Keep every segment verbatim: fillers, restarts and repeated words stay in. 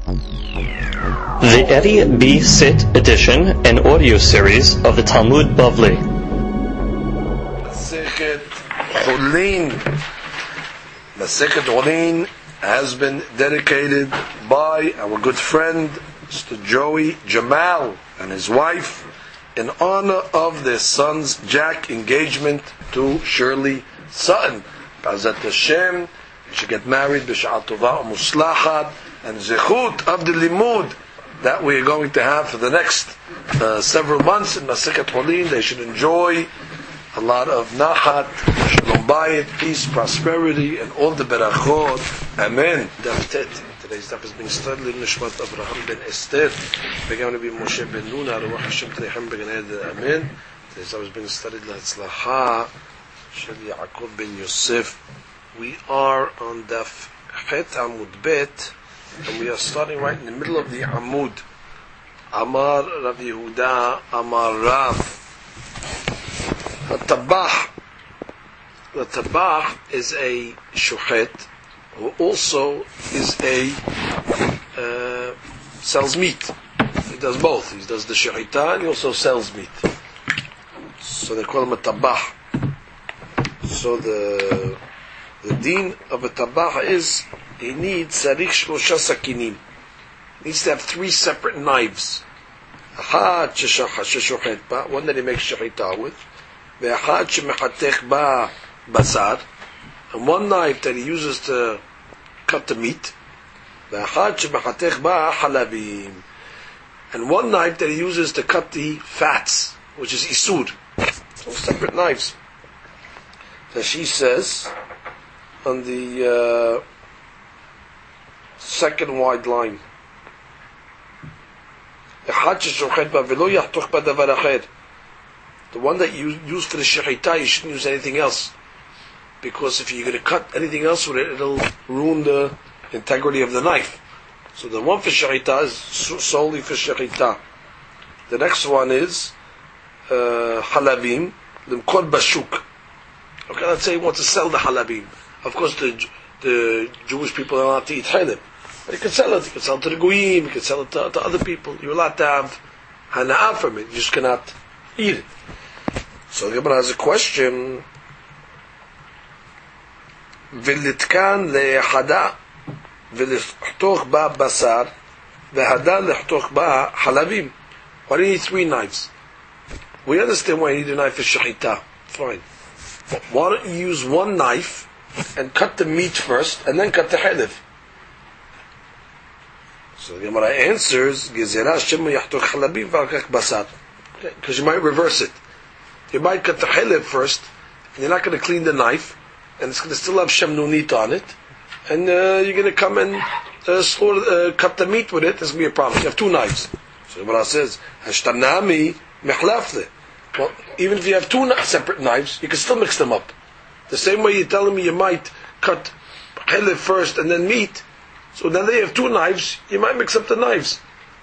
The Eddie B. Sit edition and audio series of the Talmud Bavli. Masechet Chulin. Masechet Chulin has been dedicated by our good friend Mister Joey Jamal and his wife in honor of their son's Jack engagement to Shirley Sutton. B'ezrat Hashem, they should get married b'sha'at tova u'muslachat, and zechut of the limud that we are going to have for the next uh, several months in Masechet Chulin. They should enjoy a lot of nachat, shalom bayit, peace, prosperity, and all the berachot. Amen. Today's daf is being studied in Nishmat Avraham ben Esther. We're going to be Moshe ben Nun, Aruach Hashem Telechem ben Ed. Amen. Today's daf is being studied Latzlacha Shel Yaakov ben Yosef. We are on daf Het Amud Bet, and we are starting right in the middle of the Amud. Amar Rav Yehuda, Amar Rav. The Tabach. The Tabach is a Shuchet who also is a uh, sells meat. He does both. He does the shechita and he also sells meat. So they call him a tabach. So the the deen of a tabach is he needs sarich shlosha sakinim. He needs to have three separate knives. Ahad sheshochet ba, one that he makes shechita with. Ve'ahad shemechatech ba basar. And one knife that he uses to cut the meat, and one knife that he uses to cut the fats, which is isur. Two separate knives. So she says on the uh, second wide line, the one that you use for the shechita, you shouldn't use anything else. Because if you're going to cut anything else with it, it'll ruin the integrity of the knife. So the one for shechita is solely for shechita. The next one is uh, halabim, limkod bashuk. Okay, let's say he wants to sell the halabim. Of course, the the Jewish people are allowed to eat halab, but you can sell it. You can sell it to the goyim. You can sell it to, to other people. You're allowed to have hana'ah from it. You just cannot eat it. So the Gemara has a question. ולתקן להדה ולחתוך בה בשר והדה לחתוך בה חלבים. Why do you need three knives? We understand why you need a knife for shechita. Fine. But why don't you use one knife and cut the meat first and then cut the halev? So the Gemara answers, Gezerah Shem yachtoch halabim v'alkach basar. Because you might reverse it. You might cut the halev first, and you're not going to clean the knife, and it's going to still have shemnunit on it, and uh, you're going to come and uh, slaughter, uh, cut the meat with it. There's going to be a problem. You have two knives. So the Gemara says, "Hashtanami mechlafle." Well, even if you have two separate knives, you can still mix them up. The same way you're telling me you might cut halib first and then meat. So now that you have two knives, you might mix up the knives.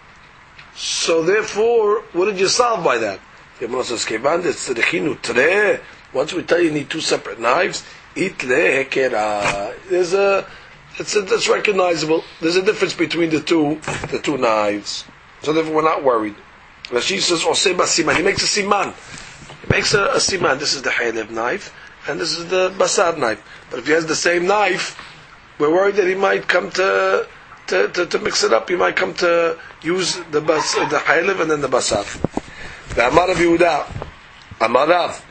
So therefore, what did you solve by that? The Gemara says, "Kevan it's the chinu treh." Once we tell you you need two separate knives, itle hekera. There's a, it's a, that's recognizable. There's a difference between the two, the two knives. So therefore, we're not worried. Rashi says, "Oseba siman." He makes a siman. He makes a, a siman. This is the halev knife, and this is the basar knife. But if he has the same knife, we're worried that he might come to to, to, to mix it up. He might come to use the bas, the halev and then the basar. The Amar Rav Yehuda, Amar Rav.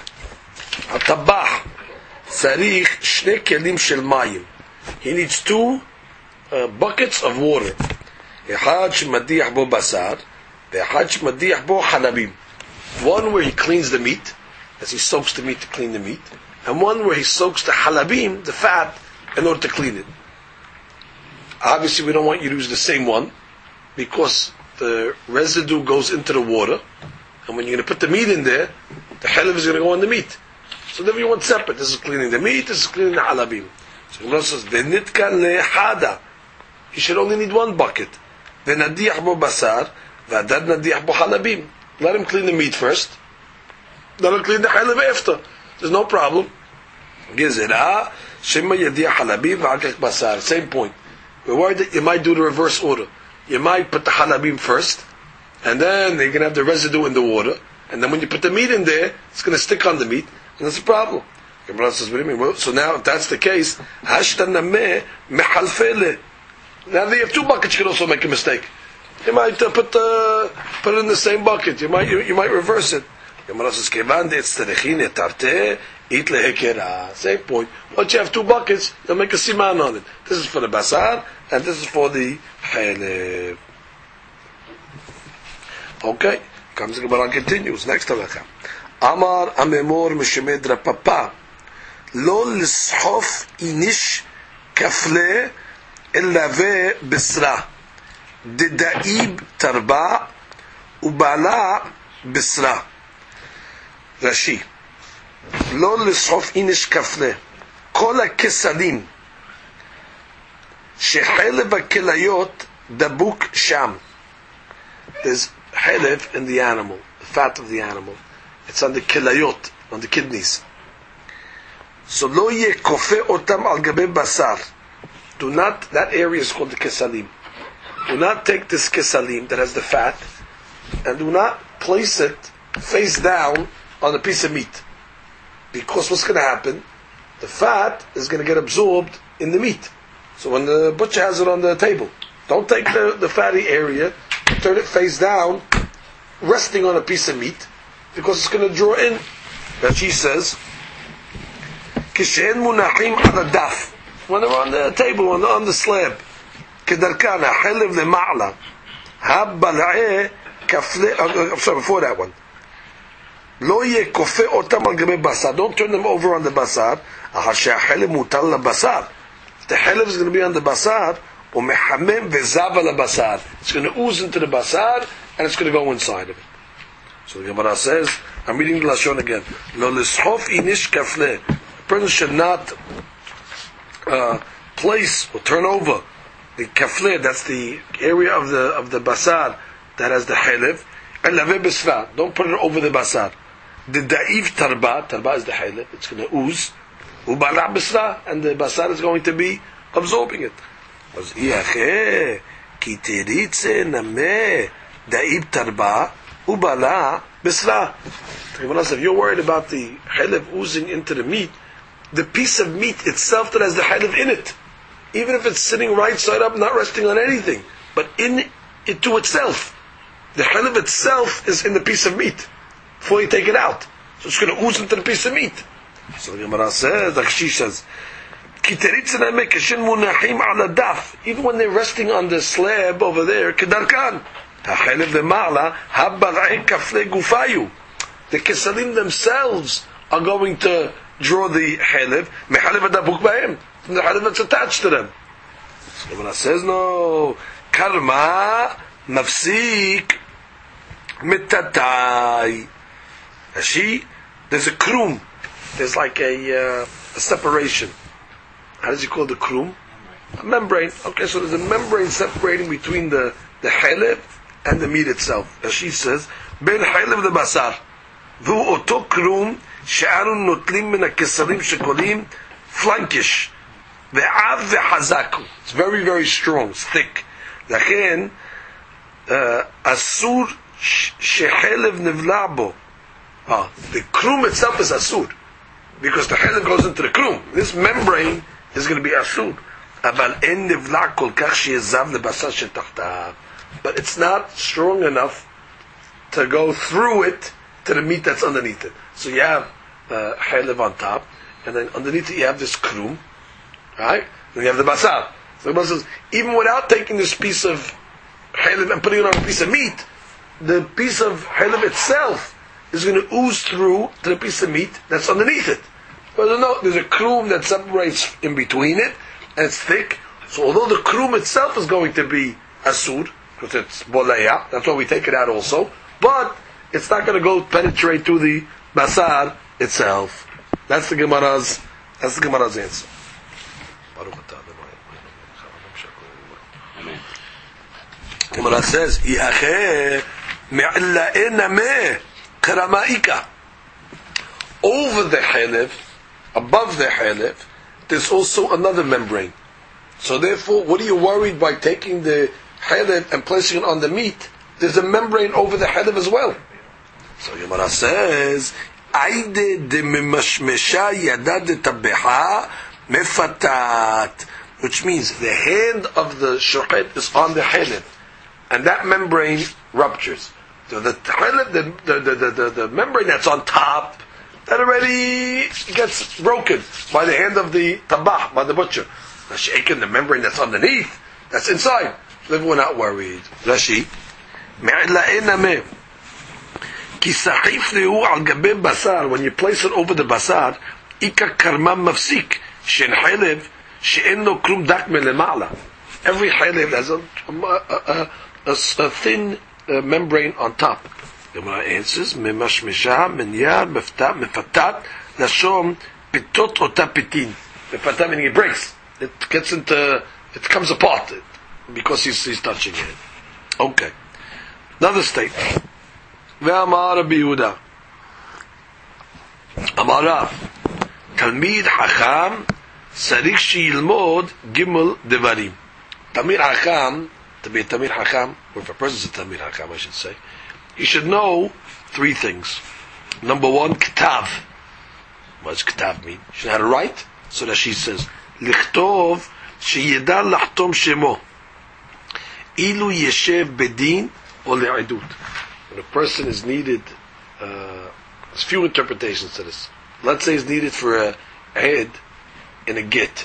Atabach sarich shnei kelim shel mayim. He needs two uh, buckets of water. Echad shemadiach bo basar, ve'echad shemadiach bo halabim. One where he cleans the meat, as he soaks the meat to clean the meat, and one where he soaks the halabim, the fat, in order to clean it. Obviously, we don't want you to use the same one because the residue goes into the water, and when you're going to put the meat in there, the halab is going to go in the meat. So then you want separate. This is cleaning the meat, this is cleaning the halabim. So Gemara says, "V'nitkan lehada." You should only need one bucket. V'nadiach bo basar, v'adad nadiach bo halabim. Let him clean the meat first. Let him clean the halab after. There's no problem. Gezerah shema yadiach halabim v'alkach basar. Same point. We're worried that you might do the reverse order. You might put the halabim first, and then you're going to have the residue in the water, and then when you put the meat in there, it's going to stick on the meat, and that's a problem. Gemara says, what do you mean? Well, so now, if that's the case, hashtanameh mehalfele. Now they have two buckets, you can also make a mistake. You might uh, put uh, put it in the same bucket. You might you, you might reverse it. Gemara says, kevan de'etzterechine tarte it lehekera. Same point. Once you have two buckets, you'll make a siman on it. This is for the basar, and this is for the haleb. Okay. Comes the Gemara continues. Next halacha. Amar amemor mishemedra papa. Lo lishof inish kafle elave bisra. Didaib tarba ubala bisra. Rashi. לא לסחוף איניש כפלה כל הכסלים שחלב הכליות דבוק שם. There's חלב in the animal, the fat of the animal. It's on the כליות, on the kidneys. So לא יהיה כופה אותם על גבי בשר. Do not, that area is called the kesalim. Do not take this kesalim that has the fat and do not place it face down on a piece of meat. Because what's going to happen? The fat is going to get absorbed in the meat. So when the butcher has it on the table, don't take the, the fatty area, turn it face down, resting on a piece of meat, because it's going to draw in. Rashi says, "Kishen munachim ala daf." When they're on the table, on the, on the slab, kedarkana helev lema'ala, habbala'eh kafle. I'm sorry, before that one. Lo ye kofe otam al gabe basar. Don't turn them over on the basar. Ahasha halib mutal la basar. The halib is going to be on the basar. Umehamem vezav la basar. It's going to ooze into the basar and it's going to go inside of it. So the Gemara says, I'm reading the lashon again. Lo lishof inish kafle. A person should not uh, place or turn over the kafle. That's the area of the of the basar that has the halib. And lave bisra. Don't put it over the basar. The da'if tarba, tarba is the halib, it's going to ooze, ubala bisra, and the basar is going to be absorbing it. Kiteritze name da'if tarba, ubala bisra. If you're worried about the halib oozing into the meat, the piece of meat itself that has the halib in it, even if it's sitting right side up, not resting on anything, but in it to itself, the halib itself is in the piece of meat before you take it out. So it's going to ooze into the piece of meat. So the Gemara says, the Rashi says, even when they're resting on the slab over there, kedarkan, the kesalim themselves are going to draw the halib, from the halib that's attached to them. So the Gemara says, no, karma mafsik mitatai. She, there's a krum. There's like a, uh, a separation. How does he call the krum? A membrane. Okay, so there's a membrane separating between the, the halib and the meat itself. As she says, ben halib the basar. Vu oto krum she'arun notlim min ha-kesarim shekolim flankish. Ve'av ve'hazaku. It's very, very strong. It's thick. Lachen, asur she'halib nivla bo. Ah, the krum itself is asur, because the halib goes into the krum. This membrane is going to be asur. But it's not strong enough to go through it to the meat that's underneath it. So you have uh, halib on top, and then underneath it you have this krum, right? Then you have the basar. So the Gemara says, even without taking this piece of halib and putting it on a piece of meat, the piece of halib itself is going to ooze through to the piece of meat that's underneath it. But no, there's a krum that separates in between it, and it's thick. So although the krum itself is going to be asur, because it's bolaya, that's why we take it out also, but it's not going to go penetrate to the basar itself. That's the Gemara's, that's the Gemara's answer. Gemara says, Karamaika. Over the halib, above the halib, there's also another membrane. So therefore, what are you worried by taking the chelev and placing it on the meat? There's a membrane over the chelev as well. So Gemara says, "Aide de memashmesha yada de tabeha mefatat," which means the hand of the shochet is on the chelev, and that membrane ruptures. So the chelev, the the, the the the membrane that's on top, that already gets broken by the hand of the tabah, by the butcher. The shaken, the membrane that's underneath, that's inside. So we're not worried. Rashi, when you place it over the basar, every chelev has a, a, a, a thin uh, membrane on top. The Gemara answers, "Memashmesha minyar mefatat lashom pitot otapitin." Mefatat meaning it breaks. It gets into, it comes apart because he's, he's touching it. Okay. Another statement. Ve'amar Rabbi Yehuda. Amar Rav. Talmid Hacham Sarich Sheyilmod Gimel Devarim. Talmid Hacham, to be a Talmid Hacham, or if a person's a Talmid Hacham, I should say, he should know three things. Number one, Ketav. What does Ketav mean? He should know how to write. So that she says, Lichtov Sheyeda Lachtom Shemo Ilu Yeshev Bedin or Le'edut. When a person is needed, uh, there's few interpretations to this. Let's say it's needed for a head in a get.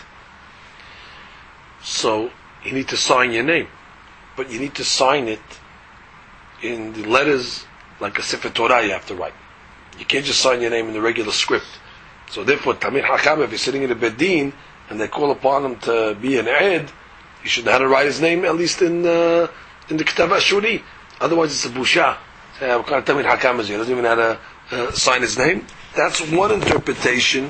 So you need to sign your name, but you need to sign it in the letters like a Sefer Torah you have to write. You can't just sign your name in the regular script. So therefore, Talmid Hacham, if he's sitting in a bedin and they call upon him to be an ed, he should know how to write his name at least in uh, in the Ketav Ashuri. Otherwise, it's a busha. Say, what kind of Talmid Hacham is he? He doesn't even know how to uh, sign his name. That's one interpretation.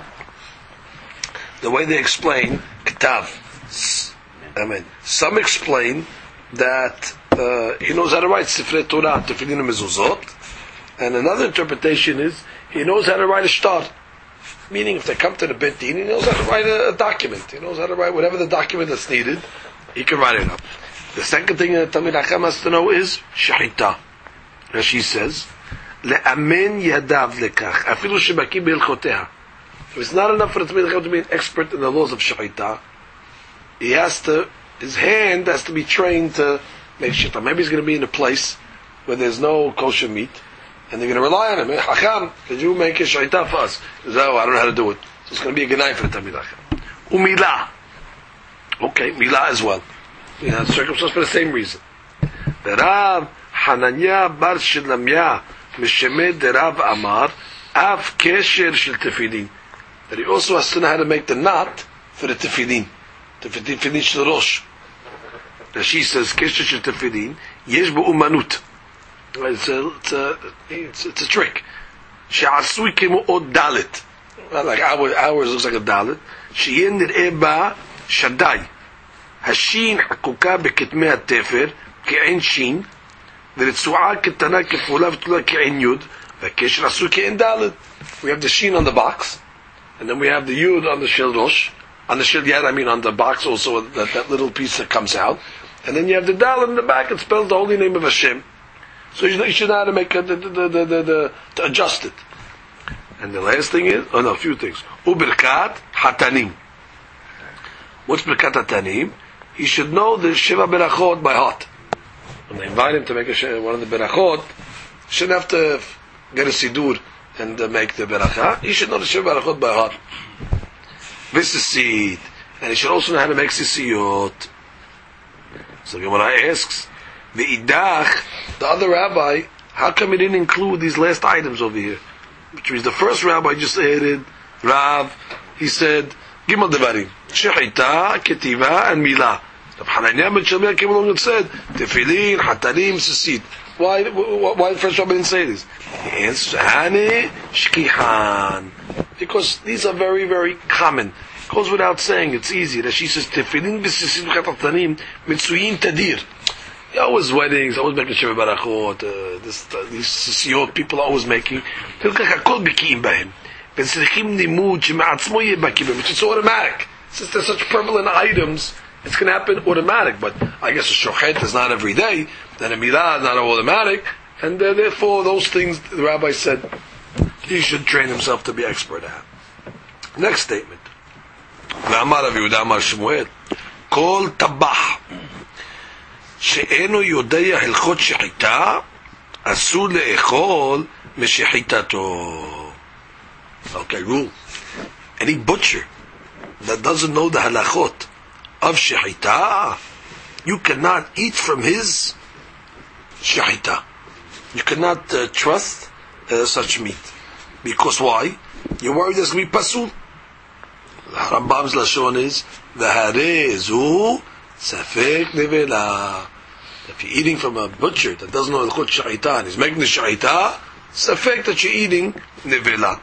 The way they explain Ketav. I mean, some explain that uh, he knows how to write Sifrei Torah, Tefillin and Mezuzot, and another interpretation is he knows how to write a shtar. Meaning, if they come to the Beit Din, he knows how to write a, a document. He knows how to write whatever the document that's needed. He can write it up. The second thing that Talmid Hacham has to know is Shechita. As she says, Le'amen yadav lekach, afilu shebaki be'ilchoteha. If it's not enough for the Talmid Hacham to be an expert in the laws of Shechita, he has to, his hand has to be trained to make Shechita. Maybe he's going to be in a place where there's no kosher meat, and they're going to rely on him. Hey, Hacham, could you make a Shechita for us? He says, oh, I don't know how to do it. So it's going to be a good night for the Talmid Hacham. Umila. Okay, Milah as well. You know, circumcised for the same reason. The Rav Hananya bar Shilamya Mishemed the Rav Amar Av Kesher Shel Tefillin. That he also has to know how to make the knot for the Tefillin. Tefillin Shel Rosh. She says Kesher Shel Tefillin Yesh Bo Umanut. It's a, it's a, it's, it's a trick. She'asui Kemo Od Dalit. Like ours, ours looks like a Dalit. She'en Nir'eba Shaddai. השין חקוקה בכתמי התפר כעין שין ורצועה קטנה כפעולה ותלולה כעין יוד והקשר עשוי כעין דלת. We have the sheen on the box and then we have the yud on the shel rosh, on the shel yad, I mean on the box also, that, that little piece that comes out, and then you have the dalet in the back. It spells the holy name of Hashem. So you, you should know how to make a, the, the, the, the, the, to adjust it. And the last thing is, oh no, a few things. Ubirkat hatanim. What's birkat hatanim? He should know the Shiva Berachot by heart. When they invite him to make a, one of the Berachot, he shouldn't have to get a Sidur and uh, make the Beracha. He should know the Shiva Berachot by heart. Visisid. And he should also know how to make Sisiyot. So Gemara asks, the Idach, the other rabbi, how come he didn't include these last items over here? Which means the first rabbi just added, Rav, he said, Gimel Devarim, Shechita, Ketiva, and Milah. Rav Hananya ben Shalmiyah came along and said, Tefillin, Hatanim, Sisit. Why, why the first rabbi didn't say this? He answers, Hane, Shkihan. Because these are very, very common. It goes without saying, it's easy. That she says, Tefillin, Sisit, Hatanim, Mitsuyin, Tadir. Always weddings, always making Shiva Barachot, uh, this, uh, these Sisiyot people are always making. Look like Hakol Beki'im Bahem. It's automatic. Since they're such prevalent items it's going to happen automatic. But I guess a shochet is not every day, then a milah is not automatic, and uh, therefore those things the rabbi said he should train himself to be expert at. Next statement. ואמר רבי יהודה אמר שמואל כל טבח שאינו יודע הלכות שחיטה אסור לאכול משחיטתו. Okay, rule. Any butcher that doesn't know the halachot of shechita, you cannot eat from his shechita. You cannot uh, trust uh, such meat. Because why? You're worried there's going to be pasul. The Rambam's lashon is the harezu safek nevela. If you're eating from a butcher that doesn't know the chut shechita and he's making the shechita, safek that you're eating nevela.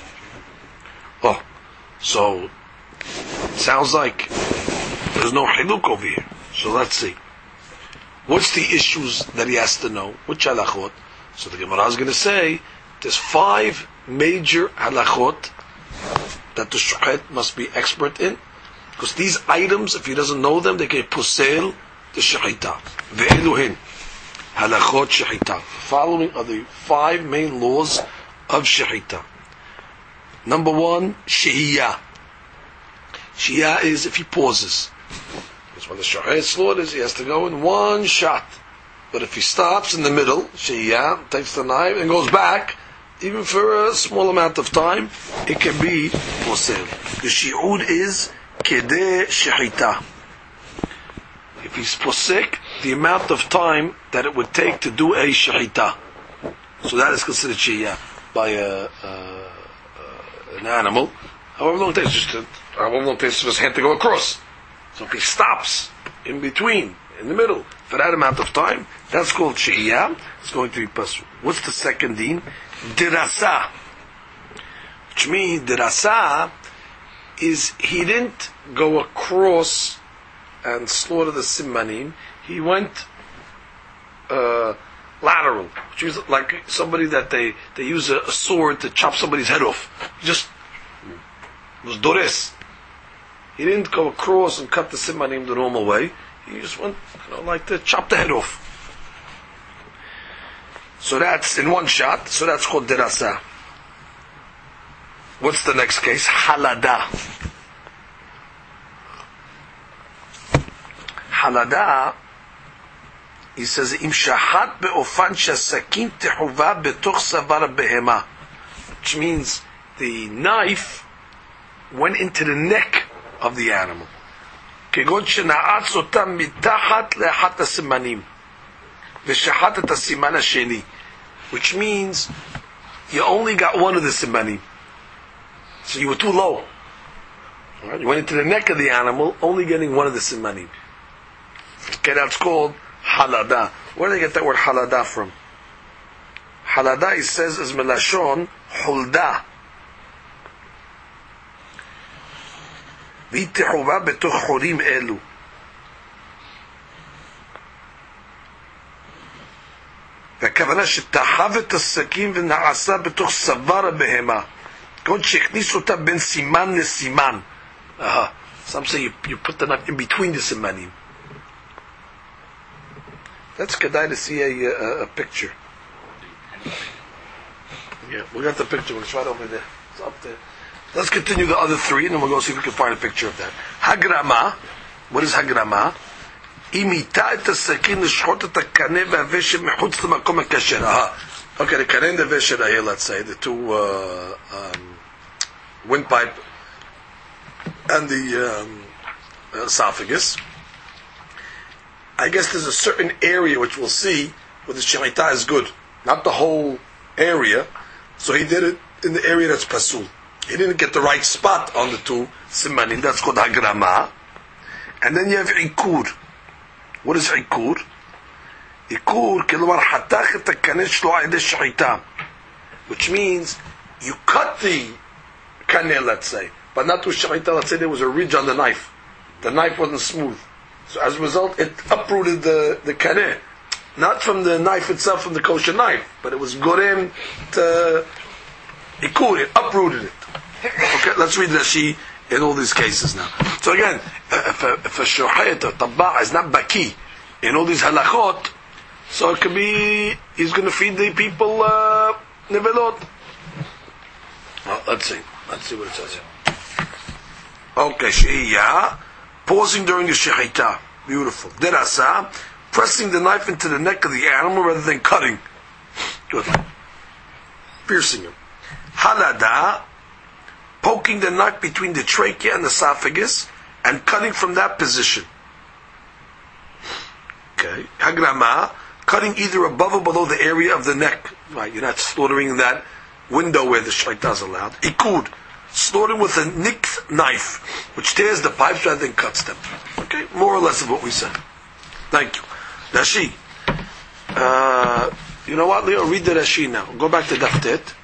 Oh, so it sounds like there's no hiluk over here. So let's see. What's the issues that he has to know? Which halachot? So the Gemara is going to say there's five major halachot that the shochet must be expert in, because these items, if he doesn't know them, they can posel the shechita. Ve'eluhin halachot shechita. Following are the five main laws of shechita. Number one, shehiyah. Shehiyah is if he pauses. Because when the shochet slaughters, he has to go in one shot. But if he stops in the middle, shehiyah, takes the knife and goes back, even for a small amount of time, it can be posel. The shi'ud is kedeh shechita. If he's posek, the amount of time that it would take to do a shechita. So that is considered shehiyah by a, a, a, an animal. However long it takes, just to, however long it takes for his hand to go across. So if he stops in between, in the middle, for that amount of time, that's called shehiyah. It's going to be pasul. What's the second deen? Dirasa, which means dirasa is he didn't go across and slaughter the simanim. He went uh, lateral, which is like somebody that they, they use a, a sword to chop somebody's head off. He just was dores. He didn't go across and cut the simanim the normal way. He just went, you know, like to chop the head off. So that's in one shot. So that's called dirasa. What's the next case? Halada. Halada. He says, "Im shahat be'ofan shasakin tehuva betoch savar behema," which means the knife went into the neck of the animal. כגון שנעץ אותם מתחת לאחת הסימנים ושחט את הסימן השני, which means you only got one of the simanim, so you were too low. Right? You went into the neck of the animal, only getting one of the simanim. Okay, that's called halada. Where do they get that word halada from? Halada, he says, is melashon hulda. והתחובה בתוך חורים אלו. והכוונה שתחב את הסכין ונעשה בתוך סבר הבהמה. כמובן שהכניס אותה בין סימן לסימן. Uh-huh. Some say you, you put the knife in between the simanim. That's kedai to see a, a, a picture. Yeah, we got the picture. It's right over there. It's up there. Let's continue the other three, and then we'll go see if we can find a picture of that. Hagrama. What is hagrama? Imita et hasakin l'shchot et hakane v'haveshet mechutz l'makom hakasher. Aha. Okay, the kane and the veshet are here, let's say, the two uh, um, windpipe and the um, esophagus. I guess there's a certain area which we'll see where the shechita is good. Not the whole area. So he did it in the area that's pasul. He didn't get the right spot on the two simanim. That's called hagrama. And then you have ikur. What is ikur? Ikur, kilomar hatach et hakane shlo al yedei shechita, which means you cut the kaneh, let's say, but not to shechita. Let's say there was a ridge on the knife. The knife wasn't smooth. So as a result, it uprooted the, the kaneh. Not from the knife itself, from the kosher knife, but it was gorem to ikur, it uprooted it. Okay, let's read Rashi in all these cases now. So again, if a, if a shohet or tabba is not baki in all these halachot, so it could be he's going to feed the people uh, nevelot. Well, let's see. Let's see what it says here. Okay, shehiyah, pausing during the shechita. Beautiful. Derasa, pressing the knife into the neck of the animal rather than cutting. Good. Piercing him. Halada, poking the knife between the trachea and the esophagus and cutting from that position. Okay. Hagrama, cutting either above or below the area of the neck. Right, you're not slaughtering that window where the shaita is allowed. Ikud, slaughtering with a nicked knife, which tears the pipes rather than cuts them. Okay, more or less of what we said. Thank you. Rashi. Uh, you know what, Leo? Read the Rashi now. Go back to Daftet.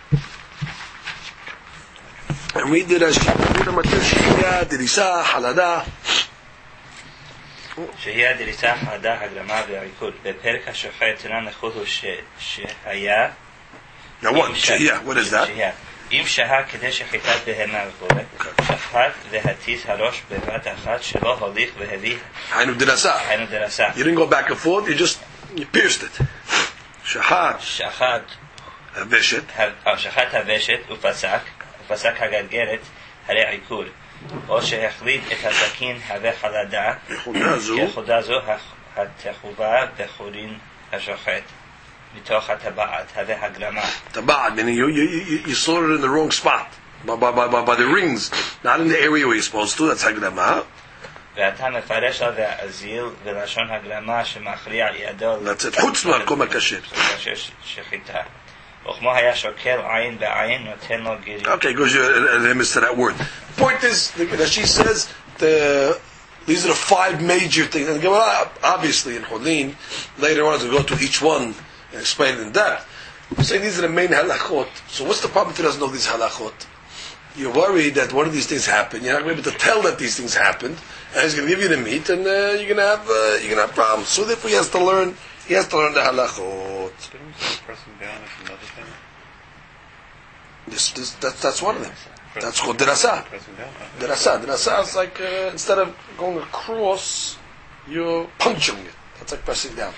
And read the Rashi. Read the Matashiyah, Dirisa, Halada. שהיא הדריסה חדה הגרמה והעיכול. בפרק השוחט תנן נחוט הוא שהיה Now what? Shehiyah, what is that? אם שהה כדי שחיטת בהמה וכו' שחט והטיס הראש בבת אחת שלא הוליך והביא היינו דרסה. היינו דרסה. You didn't go back and forth, you just you pierced it. שחט. שחט. הוושת. שחט הוושת ופסק, ופסק הגלגלת הרי עיכול. או שהחליט את הסכין הווה חלדה, כחודה זו התחובה בחורין השוחט. מתוך הטבעת, הווה הגרמה. טבעת, meaning you, you, you, you slaughtered in the wrong spot. By, by, by, by the rings, not in the area where you're supposed to, that's הגרמה. ואתה מפרש לה והאזיל ולשון הגרמה שמכריע ידו. That's it, חוץ מהמקום הקשה. שחיטה. וכמו היה שוקל עין בעין, נותן לו גירים. Okay, goes an image to that word. Point is, that she says, the these are the five major things. And obviously in Hulin, later on as we go to each one and explain it in depth, we're saying these are the main halachot. So what's the problem if he doesn't know these halachot? You're worried that one of these things happened. You're not going to be able to tell that these things happened, and he's going to give you the meat, and uh, you're going to have uh, you're going to have problems. So therefore, he has to learn. He has to learn the halachot. Pressing down is another thing. This, this, that, that's one of them. That's called derasa. Pressing down. Derasa. Derasa is like uh, instead of going across, you're puncturing it. That's like pressing down.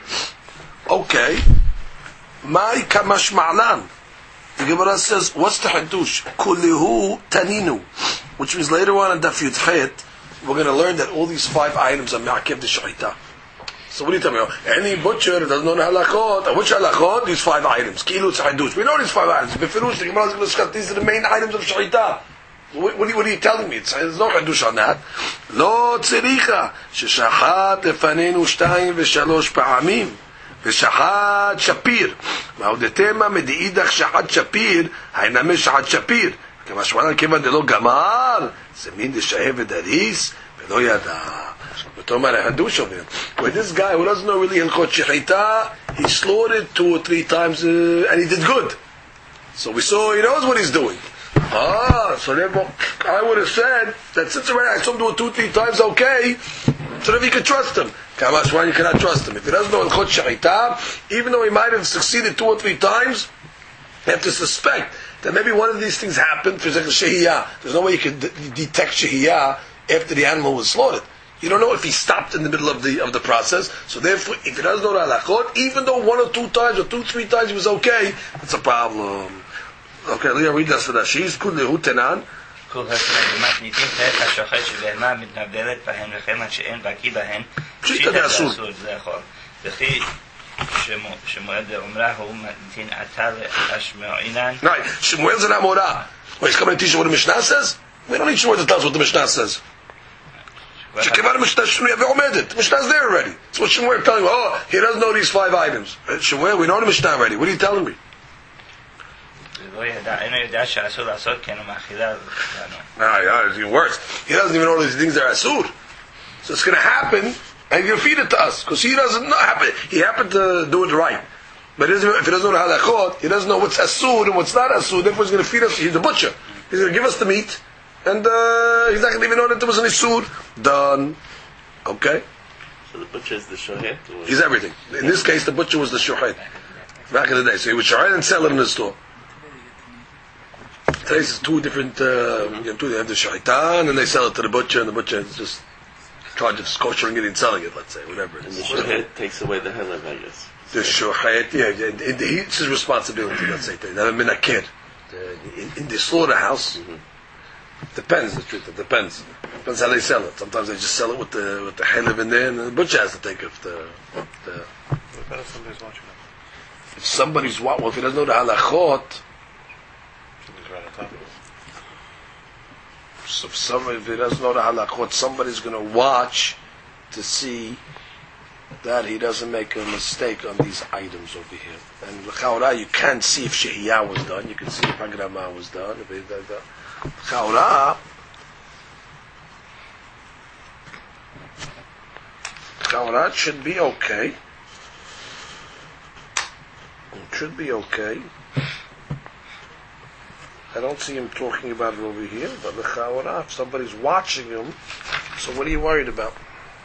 Okay. Mai kamash ma'lan. The Gemara says, what's the hadush? Kulihu taninu. Which means later on in Daf Yud Chet, we're going to learn that all these five items are ma'akev the shahita. So what do you tell me? Any butcher that doesn't know the halachot, which halachot? These five items. Kilu it's hadush. We know these five items. Befirush, the Gemara is going to discuss these are the main items of shahita. What, what, are you, what are you telling me? It's, there's no hadush on that. Lo tziricha. Sheshachat lefanenu shtayim v'shalosh pa'amim. ושחט שפיר. מהודתמה מדאידך שחט שפיר, הינמה שחט שפיר. כמה שמונה כיוון דלא גמר, זה מין דשאב ודריס, ולא ידע. ותאמר החדוש אומר, with this guy who doesn't know really הלכות שחיטה, he slaughtered two or three times, uh, and he did good. So we saw, he knows what he's doing. Ah, so therefore, I would have said, that since already I saw him do it two, three times, okay, so that you can trust him. Kamashwan, you cannot trust him. If he doesn't know Hilchot Shechita, even though he might have succeeded two or three times, you have to suspect that maybe one of these things happened. For example, Shehiyah. There's no way you can de- detect Shehiyah after the animal was slaughtered. You don't know if he stopped in the middle of the of the process. So therefore, if he doesn't know the halachot, even though one or two times or two, three times he was okay, that's a problem. Okay, Leah, read that for that. She's Kullehu Tenan. כל הסמגמת ניתים פרק השוחט שבהמה מתנבדלת בהן וכיוון שאין בקיא בהן פשיטא דאסור זה יכול וכי שמואל דאמרה הוא נתין עתה להשמעינן. Right, Shmuel's an Amorah. Well, he's coming to teach you what the Mishnah says? We don't need Shmuel to tell us what the Mishnah says. שכיוון המשנה שנויה ועומדת. Mishnah is there already. That's what Shmuel is telling you. Oh, he doesn't know these five items. Shmuel, we know the Mishnah already. What are you telling me? לא ידע, אינו יודע שאסור לעשות כן ומאכילה לנו. Ah, yeah, it's even worse. He doesn't even know these things are asur. So it's going to happen, and he's going to feed it to us, because he doesn't know, happen, he happened to do it right. But he doesn't, if he doesn't know halachot, he doesn't know what's asur and what's not asur, therefore he's going to feed us, he's a butcher. He's going to give us the meat, and uh, he's not going to even know that there was an asur. Done. Okay? So the butcher is the shohet? He's everything. In this case, the butcher was the shohet. Back in the day. So he would shohet and sell it in the store. Today's is two different. Uh, you know, two, they have the shaitan, and then they sell it to the butcher, and the butcher is just in charge of koshering it and selling it. Let's say whatever it And is. the shohet takes away the helev, I guess. The shohet, yeah, yeah, it- it's his responsibility. Let's say that. I mean, a kid in, in the slaughterhouse. Mhm. Depends. The truth, it depends. Depends how they sell it. Sometimes they just sell it with the with the helev in there, and the butcher has to take of the. the What about if somebody's watching it? if somebody's wa- well, if he doesn't know the halachot. Somebody's right on top of it. So if somebody, if he doesn't know the halachot, somebody's going to watch to see that he doesn't make a mistake on these items over here. And l'chaura, you can see if shehiyah was done. You can see if agrama was done. If it, the, the, l'chaura, l'chaura, it should be okay. It should be okay. I don't see him talking about it over here, but l'chaura, if somebody's watching him, so what are you worried about?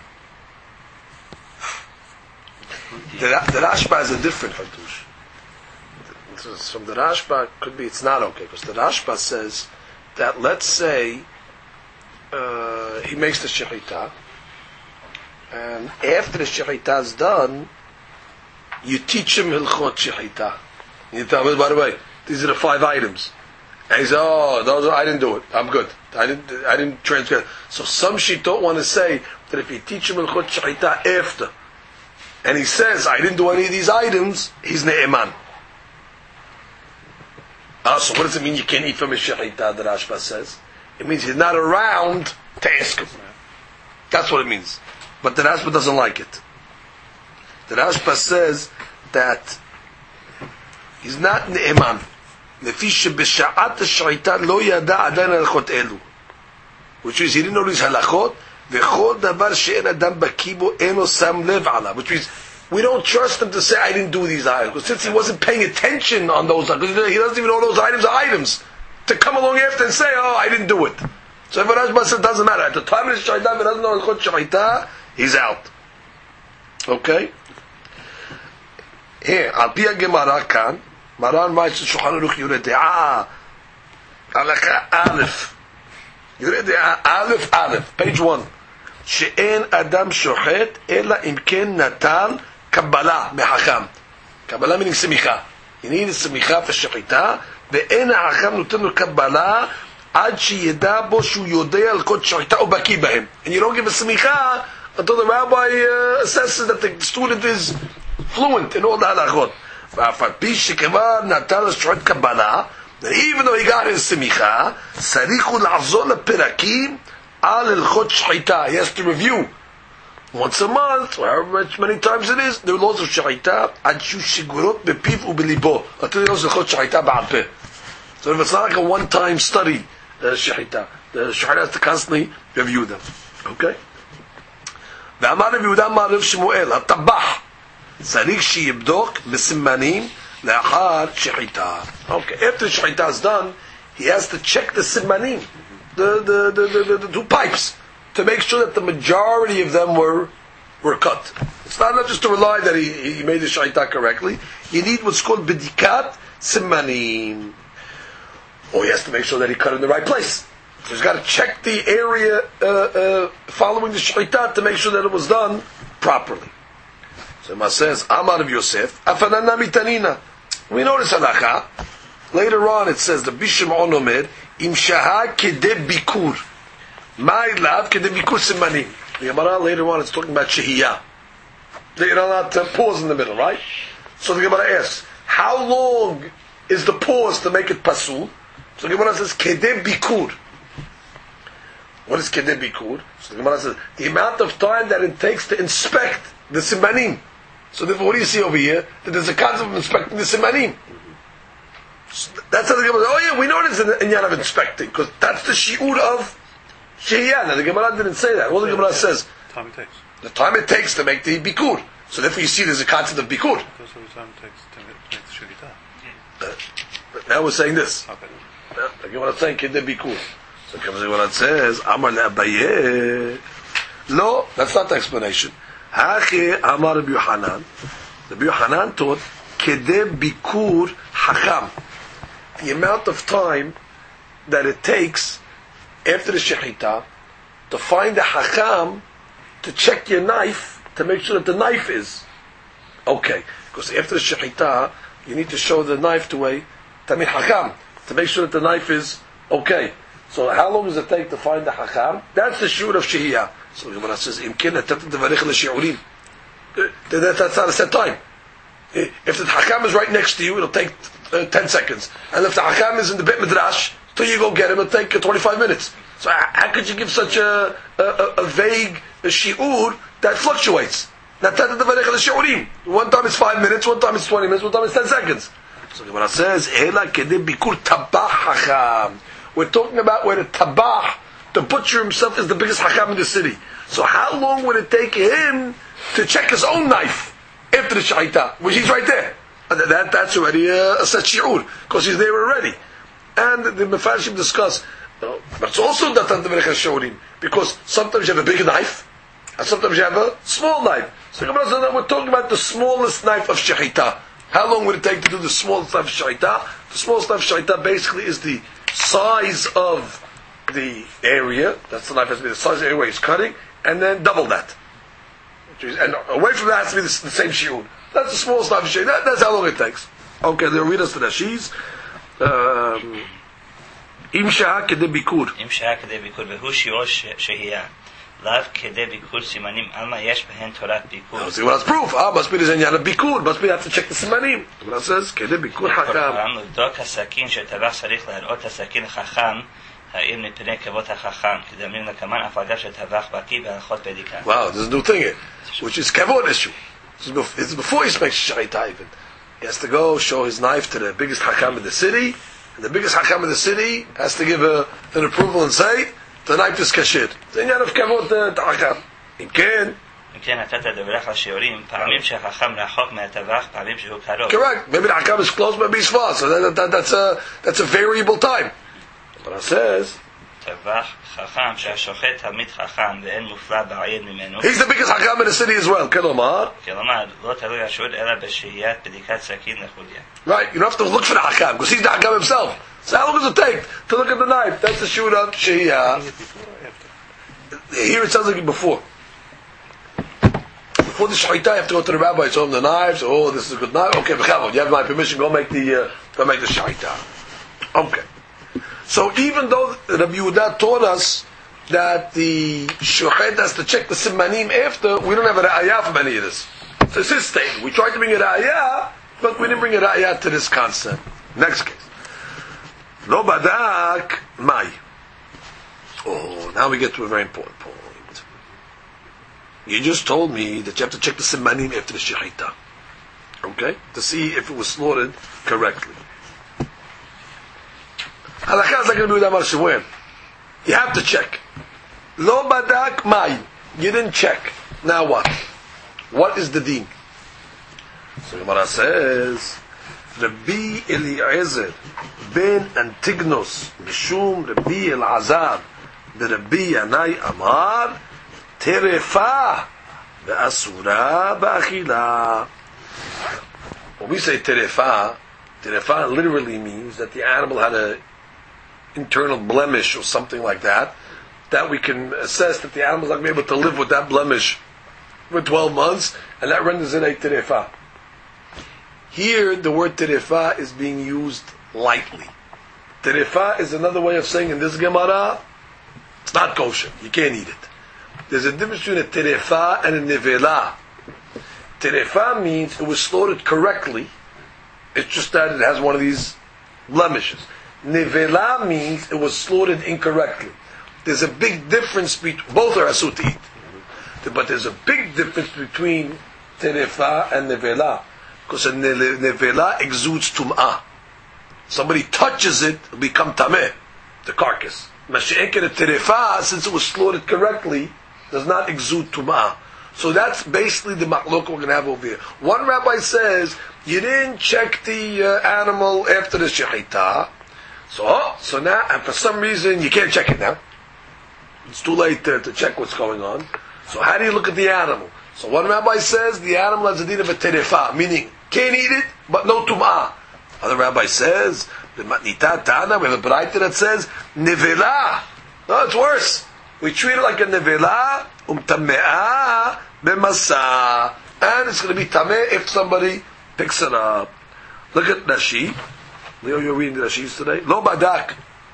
The, the Rashba is a different Hadush. This is from the Rashba, could be it's not okay, because the Rashba says that let's say uh, he makes the shechita, and after the shechita is done, you teach him hilchot shechita. You tell him, by the way, these are the five items. And he says, oh, those are, I didn't do it. I'm good. I didn't I didn't transgress. So some shittot want to say that if you teach him hilchot shechita after, and he says, I didn't do any of these items, he's ne'eman. Ah, so what does it mean you can't eat from his shechita, the Rashba says? It means he's not around to ask him. That's what it means. But the Rashba doesn't like it. The Rashba says that he's not ne'eman. לפי שבשעת השחיטה לא ידע עדיין הלכות אלו. Which means he didn't know these halachot, וכל דבר שאין אדם בקיא בו אינו שם לב עליו. Which means we don't trust him to say, I didn't do these items. Because since he wasn't paying attention on those items, he doesn't even know those items are items. To come along after and say, oh, I didn't do it. So if Rashba says it doesn't matter. At the time of the shahita, if he doesn't know halakhot shahita, he's out. Okay? Here, al pi ha-Gemara kan, Maran writes in Shulchan Aruch Yoreh De'ah, halakha Aleph. Yoreh De'ah, Aleph, Aleph, page one. שאין אדם שוחט אלא אם כן נטל קבלה מחכם. קבלה meaning סמיכה. You need סמיכה ושחיטה, ואין החכם נותן לו קבלה עד שידע בו שהוא יודע הלכות שחיטה או בקיא בהם. And you don't give a סמיכה until the rabbi uh, assesses that the student is fluent in all the halachot. ואף על פי שכבר נטל לשוחט קבלה, then even though he got his סמיכה, צריך הוא לעזור לפרקים Al Hilchot Shechita. He has to review once a month, or however many times it is, the laws of Shechita. Ad shu shigurot bepiv ubelibo. Until he knows Hilchot Shechita ba'al peh. So if it's not like a one-time study, the Shechita, the Shechita has to constantly review them. Okay. ואמר רב יהודה אמר רב שמואל, הטבח צריך שיבדוק בסימנים לאחר שחיטה. Okay. After Shechita is done, he has to check the simanim. The, the, the, the, the two pipes to make sure that the majority of them were were cut. It's not enough just to rely that he, he made the shayta correctly. You need what's called bidikat simanim. Or he has to make sure that he cut in the right place. So he's got to check the area uh, uh, following the shayta to make sure that it was done properly. So it says, Amar of Yosef, Afanana mitanina. We know this halacha. Later on it says, the Bishim Onomer, Im shaha kede bikur. My love kede bikur simanim. The Gemara later on is talking about shehiyah. They're not allowed to pause in the middle, right? So the Gemara asks, how long is the pause to make it pasul? So the Gemara says, kede bikur. What is kede bikur? So the Gemara says, the amount of time that it takes to inspect the simanim. So therefore, what do you see over here? That there's a concept of inspecting the simanim. That's how the Gemara says, oh yeah, we know this in the inyan of inspecting, because that's the shi'ur of shehiyah. Now the Gemara didn't say that. All the Gemara says, The time it takes. the time it takes to make the bikur. So therefore you see there's a concept of bikur. That's what the time it takes to make to make the shulita. Uh, but now we're saying this. Okay. Uh, the Gemara is saying kidei bikur. So the Gemara says, Amar le'abaye. No, that's not the explanation. Hachi Amar Rabbi Yochanan. Rabbi Yochanan taught kidei bikur hakam. The amount of time that it takes after the shechita to find a hakam to check your knife to make sure that the knife is okay? Because after the shechita, you need to show the knife to a tamid hakam to make sure that the knife is okay. So how long does it take to find the hakam? That's the shur of shehiyah. So the Gemara says, "Im ken atat tevarich l'shiurim." That's not a set time. If the hakam is right next to you, it'll take uh, ten seconds. And if the hakam is in the bit midrash, till you go get him, it'll take uh, twenty-five minutes. So how could you give such a, a, a, a vague a shiur that fluctuates? One time it's five minutes, one time it's twenty minutes, one time it's ten seconds. So the Gemara says, we're talking about where the tabah, the butcher himself, is the biggest hakam in the city. So how long would it take him to check his own knife after the shahita, which he's right there? That, that's already a, a set shiur, because he's there already. And the Mefarshim discuss, no, but it's also that because sometimes you have a big knife, and sometimes you have a small knife. So we're talking about the smallest knife of shahita. How long would it take to do the smallest knife of shahita? The smallest knife of shahita basically is the size of the area. That's the knife has to be the size of the area he's cutting, and then double that. And away from that has to be the, the same shiur. That's the smallest knife of shahita. That, that's how long it takes. Okay, they'll read us the Rashis. Um, Im shah kedei bikur. Im shah kedei bikur, vehu shiur shehiyah. Lav kedei bikur simanim alma yesh behen torat bikur. See, well, that's proof. Ah, must be the zenyan of bikur. Must be, have to check the simanim. What says? Kedei bikur hakam. לבדוק הסכין שטבח צריך להראות הסכין חכם, האם מפני כבוד החכם, כדאמרים לקמן אף אגב שטבח בקיא בהלכות בדיקה. Wow, there's a new thing here, which is kavod issue. It's before he makes shahita even. He has to go show his knife to the biggest hakam in the city, and the biggest hakam in the city has to give a, an approval and say, the knife is kashir. זה עניין of kavod to hakam. אם כן, אם כן, נתת לדווח לשיעורים, פעמים שהחכם רחוק מהטבח, פעמים שהוא קרוב. Correct. Maybe the hakam is close, maybe he's far. So that, that, that's a that's a variable time. But it says, טבח חכם שהשוחט תמיד חכם ואין מופלא בעיר ממנו. He's the biggest hakam in the city as well. כלומר, כלומר, לא תלוי השיעור אלא בשהיית בדיקת סכין לחוליה. Right. You don't have to look for the hakam because he's the hakam himself. So how long does it take to look at the knife? That's the shoot of shehiyah. Here it sounds like before. Before the shahita, you have to go to the rabbi, show him the knives. Oh, this is a good knife. Okay, b'chavod, you have my permission. Go make the uh, go make the shahita. Okay. So even though Rabbi Yehuda taught us that the shochet has to check the simanim after, we don't have a ra'ayah from any of this. So it's his statement. We tried to bring a ra'ayah, but we didn't bring a ra'ayah to this concept. Next case. Lo badak mai. Oh, now we get to a very important point. You just told me that you have to check the simanim after the shahita, okay, to see if it was slaughtered correctly. Halakha is not going to be that much. You have to check. Lo badak mai. You didn't check. Now what? What is the deen? So Gemara says, Rabbi Eliezer ben Antignos mishum Rabbi Elazar the Rabbi Yanai Amar terefa ve'asura ba'achila. When we say terefa, terefa literally means that the animal had a internal blemish or something like that, that we can assess that the animal is not going to be able to live with that blemish for twelve months, and that renders it a terefa. Here, the word terefa is being used lightly. Terefa is another way of saying in this Gemara, it's not kosher, you can't eat it. There's a difference between a terefa and a nevela. Terefa means it was slaughtered correctly, it's just that it has one of these blemishes. Nevela means it was slaughtered incorrectly. There's a big difference between, both are asur to eat, but there's a big difference between terefa and nevela, because a nevela exudes tum'ah. Somebody touches it, it'll become tameh, the carcass. Mashiach and terefa, since it was slaughtered correctly, does not exude tum'ah. So that's basically the machloka we're going to have over here. One rabbi says, you didn't check the uh, animal after the shechita, so, oh, so now, and for some reason, you can't check it now. It's too late to, to check what's going on. So how do you look at the animal? So one rabbi says, the animal has a deed of a terefa, meaning, can't eat it, but no tum'ah. Other rabbi says, the Matnita Tana, we have a Braita that says, Nevela. No, it's worse. We treat it like a Nevela, umtamea b'masa. And it's going to be tameh if somebody picks it up. Look at Rashi. Leo, you're reading the Rashis today? Lo badak.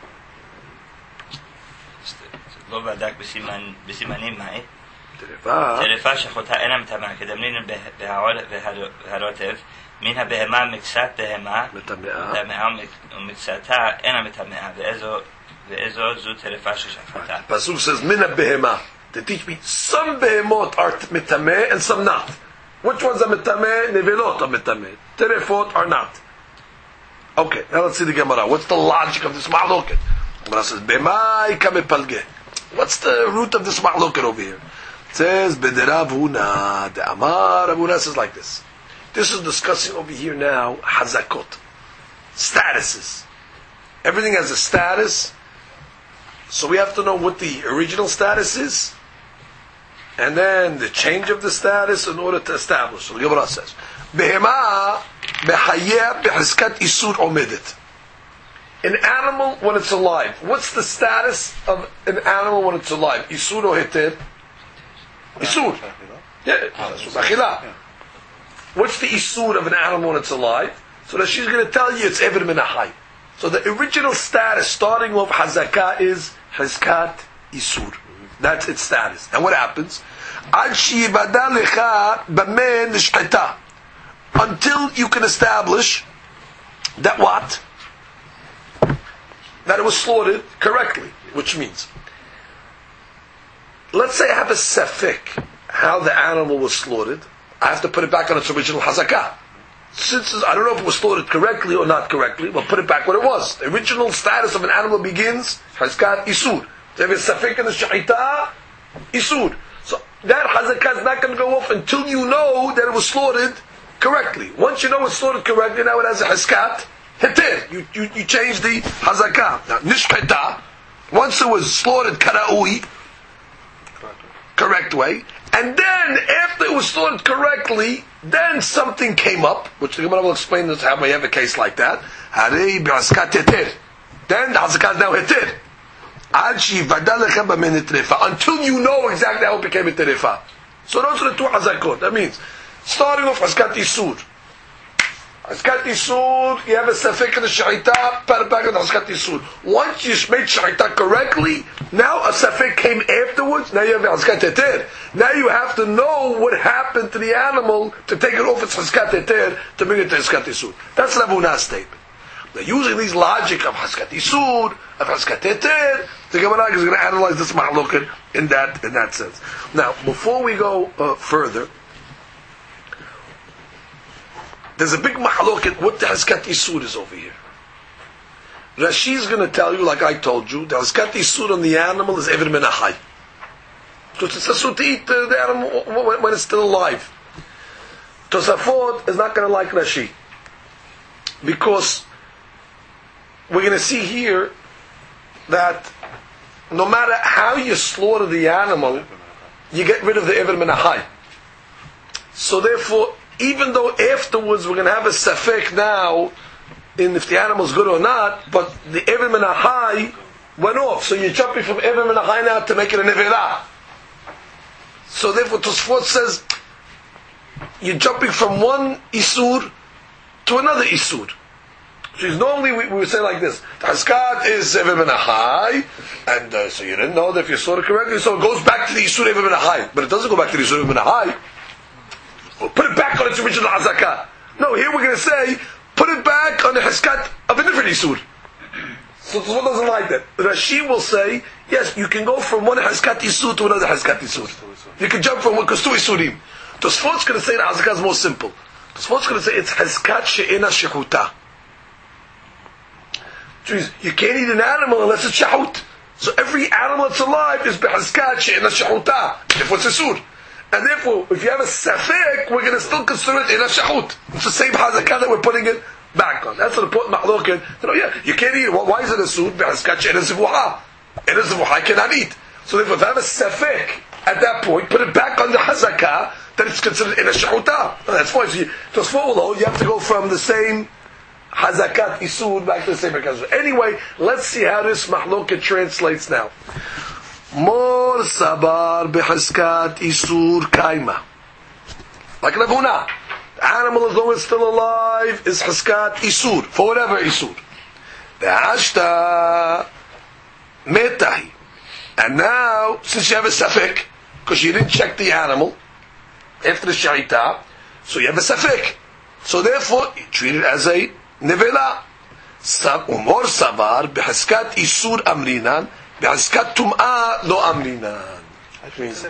לא בדק בסימנים מהי? טרפה. טרפה שחוטה אינה מטמאה, כדמנין בהרוטב, מן הבהמה מקצת בהמה, מטמאה ומקצתה אינה מטמאה, ואיזו זו טרפה ששחטה. Pasuk says, min הבהמה. To teach me, some behemot are mitameh and some not. Which ones are mitameh? Nevelot are mitameh. Terefot are not. Okay, now let's see the Gemara. What's the logic of this ma'loket? Gemara says, B'mai kamepalge. What's the root of this ma'loket over here? It says, B'derav huna, the Amar Rav Huna says like this. This is discussing over here now, hazakot. Statuses. Everything has a status, so we have to know what the original status is, and then the change of the status in order to establish. So the Gemara says, Behema behayeh behizkat isur omedet. An animal when it's alive. What's the status of an animal when it's alive? Isur or heter? Isur. Yeah, bachila. What's the isur of an animal when it's alive? So that she's going to tell you it's ever min ahai. So the original status starting off hazakah is hizkat isur. That's its status. And what happens? Until you can establish that what? That it was slaughtered correctly. Which means, let's say I have a safek, how the animal was slaughtered. I have to put it back on its original hazakah. Since I don't know if it was slaughtered correctly or not correctly, we'll put it back what it was. The original status of an animal begins, hazkat isur. So if it's safek in the shahita, isur. So that hazakah is not going to go off until you know that it was slaughtered correctly. Once you know it's slaughtered correctly, now it has a hazkat heter. You, you, you change the hazakah. Now, nishpeta, once it was slaughtered kara'ui, correct way, and then after it was slaughtered correctly, then something came up, which the Gemara will explain this how we have a case like that. Harei b'hazkat heter. Then the hazakah is now heter. Until you know exactly how it became a terefa. So those are the two hazakot. That means, starting off hazkat isur. Hazkat isur, you have a safek in the shahita, put it back on hazkat isur. Once you made shahita correctly, now a safek came afterwards, now you have hazkat heter. Now you have to know what happened to the animal to take it off its hazkat heter to bring it to hazkat isur. That's Rav Huna's statement. They're using these logic of hazkat isur, of hazkat heter. The Gemara is going to analyze this mahloket in that in that sense. Now, before we go uh, further, there's a big mahloket. What the hazkat isur is over here? Rashi is going to tell you, like I told you, the hazkat isur on the animal is ever min ahai. Because it's asur to eat uh, the animal when it's still alive. Tosafot is not going to like Rashi because we're going to see here that no matter how you slaughter the animal, you get rid of the Ever Min Ahai. So therefore, even though afterwards we're going to have a safek now in if the animal is good or not, but the Ever Min Ahai went off. So you're jumping from Ever Min Ahai now to make it an Nevelah. So therefore Tosfot says, you're jumping from one Isur to another Isur. So normally we, we would say like this: the hazkat is ever min ahai, and uh, so you didn't know that if you saw it correctly, so it goes back to the isur ever min ahai, but it doesn't go back to the isur ever min ahai. We'll put it back on its original hazakah. No, here we're going to say put it back on the hazkat of a different isur. So Tosfot doesn't like that. Rashi will say yes, you can go from one hazkat isur to another hazkat isur. You can jump from one because two isurim. Tosfot's going to say the hazakah is more simple. Tosfot's going to say it's hazkat she'ena shechuta. You can't eat an animal unless it's shahut. So every animal that's alive is behazkat she'ena shahuta. Therefore it's isur. And therefore, if you have a safek, we're going to still consider it in a shahut. It's the same hazakah that we're putting it back on. That's the important mahloket. You know, yeah, you can't eat it. Well, why is it isur? Behazkat she'ena zivuha. Ena zivuha I cannot eat. So therefore, if I have a safek at that point, put it back on the hazakah, then it's considered in a shahuta. No, that's fine. So you, Tosfot will hold, you have to go from the same Hazakat Isur back to the same Merkaz. Anyway, let's see how this Mahloket translates now. Mor Sabar Behazkat Isur Kaima. Like Rav Huna. The animal, as long as it's still alive, is Hazkat Isur. For whatever Isur. The Ashta Metahi. And now, since you have a Safek, because you didn't check the animal after the Shahita, so you have a Safek. So therefore, you treat it as a Nevela. Umor Savar Behazkat Isur Amrinan Behazkat Tum'ah Lo Amrinan. That means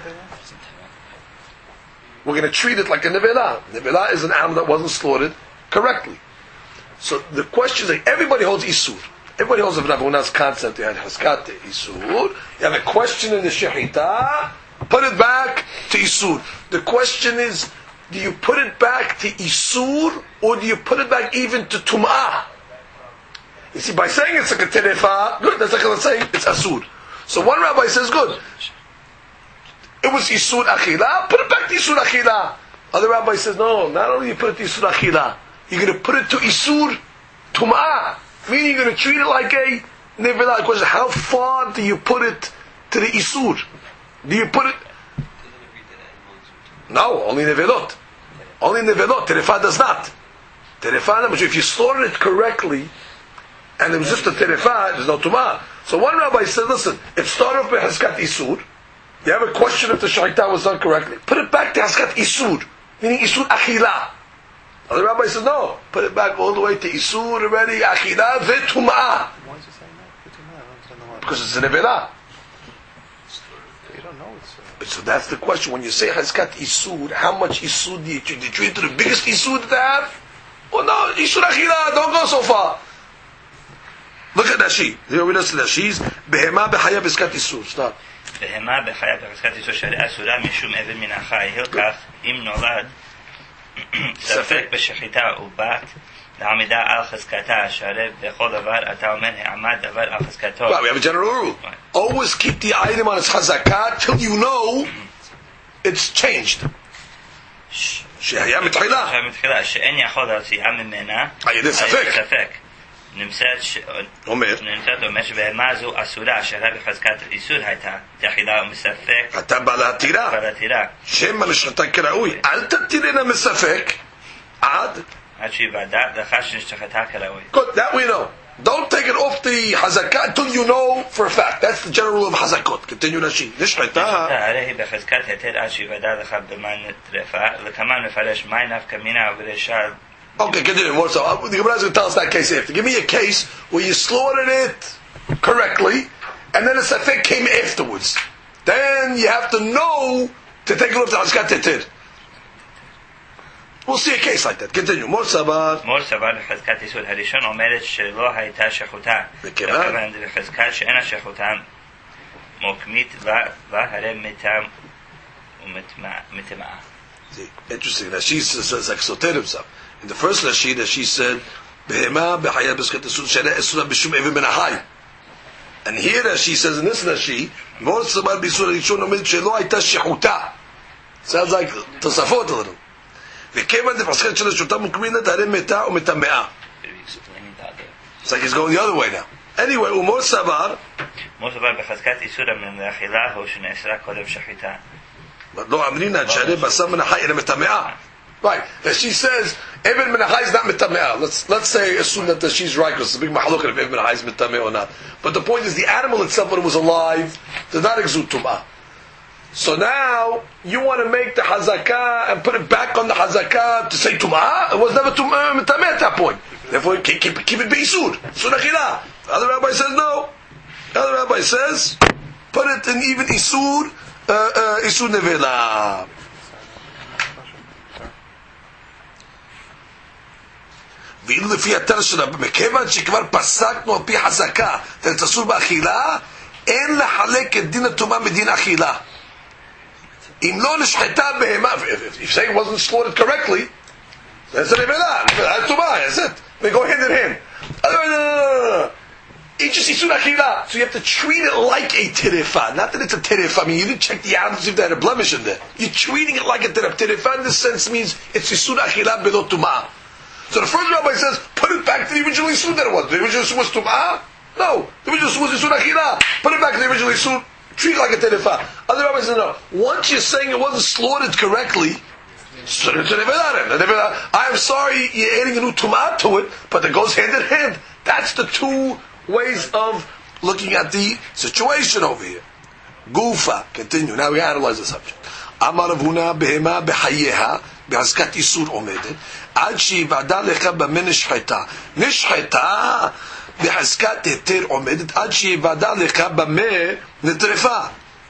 we're going to treat it like a Nevela. Nevela is an animal that wasn't slaughtered correctly. So the question is, like, everybody holds Isur. Everybody holds of Rav Huna's concept. You had Hazkat Isur. You have a question in the Shehita. Put it back to Isur. The question is, do you put it back to Isur or do you put it back even to Tum'ah? You see, by saying it's like a Terefa, good, that's like saying it's Asur. So one rabbi says, good. It was Isur Akhila, put it back to Isur Akhila. Other rabbi says, no, not only you put it to Isur Akhila, you're going to put it to Isur Tum'ah. Meaning you're going to treat it like a Nevela. The question is, how far do you put it to the Isur? Do you put it? No, only Nevelot. Only Nevelot. Terefa does not. Terefa, if you slaughter it correctly, and it was just a Terefa, there's no Tum'ah. So one rabbi said, listen, it started off with Hazkat Isur. You have a question if the Shahita was done correctly. Put it back to Hazkat Isur, meaning Isur Akhila. Other rabbi says, no, put it back all the way to Isur already, Akhila, Vetum'ah. Why is it saying no? Vetum'ah, I don't understand why. Because it's a Nevela. You don't know it's... Uh... So that's the question. When you say Hazkat Isur, how much Isur do you treat? Do you treat it to the biggest Isur that they have? Oh no, Isur Akhila, don't go so far. Look at Rashi. Here we listen to Rashi's Behema Bechaya Hazkat Isur. Start. בהמה בחיה בחזקת איסור שהרי אסורה משום אבן מן החי, הילקח אם נולד ספק בשחיטה ובת לעמידה על חזקתה, שהרי בכל דבר אתה אומר העמד דבר על חזקתו. Right, we have a general rule. Right. Always keep the item on its חזקה till you know it's changed. שהיה מתחילה. שהיה מתחילה, שאין יכול להוציאה ממנה. היה ספק. ספק. נמצאת אומר שבהמה זו אסורה, שהרי בחזקת איסור הייתה תחילה ומספק. אתה בא להתירה. שמא לשחטה כראוי. אל תתירנה מספק עד עד שיוודע לאחר שנשחטה כראוי. Good, that we know. Don't take it off the חזקה until you know for a fact. That's the general rule of חזקות. Continue נשי. נשחטה. הרי היא בחזקת היתר עד שיוודע לך במה נטרפה. לכמה מפרש מי נפקא מינה ובראשה. Okay, continue. More so. The Gemara is going to tell us that case after. Give me a case where you slaughtered it correctly, and then a safek came afterwards. Then you have to know to take a look at the Hazkat Tetir. We'll see a case like that. Continue. More sabar. More sabar בחזקת איסור. הראשון אומרת שלא הייתה שחוטה. וכיוון בחזקת שאינה שחוטה מוקמית והרי מתם ומטמאה. Interesting. That she says like soter himself. In the first Rashi, that she said, "Behema b'chaya b'skat esur shana esura b'shum evim ben achai." And here, that she says in this Rashi, "Mor sabar b'isur rishon omed shelo hayta shechuta." Sounds like tosafot a little. V'kevan defasket shel shechuta mukminat harei meta u'metamea. It's like he's going the other way now. Anyway, umor sabar. Mor sabar b'chazkat isur min l'achila hu shene'esra kodem shechita. But lo amrina sharei basar min achai ina metamea. Right. As she says, Eben min achai is not metamea. Let's let's say assume that she's right because it's a big mahaluk if Eben min achai is metamea or not. But the point is, the animal itself, when it was alive, did not exude tum'ah. So now you want to make the hazakah and put it back on the hazakah to say tum'ah. It was never tum'ah metamea at that point. Therefore, keep keep, keep it beisur. Sunachila. The other rabbi says no. The other rabbi says put it in even isur uh, uh, isur nevela. ואילו לפי התר שלה, מכיוון שכבר פסקנו על פי חזקה, זה אסור באכילה, אין לחלק את דין הטומאה מדין אכילה. אם לא נשחטה בהמה, if saying it wasn't slaughtered correctly, that's a נבלה, that's טומאה, that's it. They go hand in hand. It's just איסור אכילה. So you have to treat it like a terefa. Not that it's a terefa. I mean, you didn't check the animals if they had a blemish in there. You're treating it like a terefa. Terefa in this sense means it's איסור אכילה בלא טומאה. So the first rabbi says, put it back to the original Yisur that it was. The original Yisur was Tum'ah? No. The original Yisur was Yisur Achilah. Put it back to the original Yisur. Treat it like a Terefah. Other rabbis say, no. Once you're saying it wasn't slaughtered correctly, I am sorry you're adding a new Tum'ah to it, but it goes hand in hand. That's the two ways of looking at the situation over here. Gufa. Continue. Now we analyze the subject. Amar Rav Huna behema behayeha behaskat Yisur omedet ad sheivada lecha b'me nishcheta nishcheta behaskat heter omedet ad sheivada lecha b'me netrefa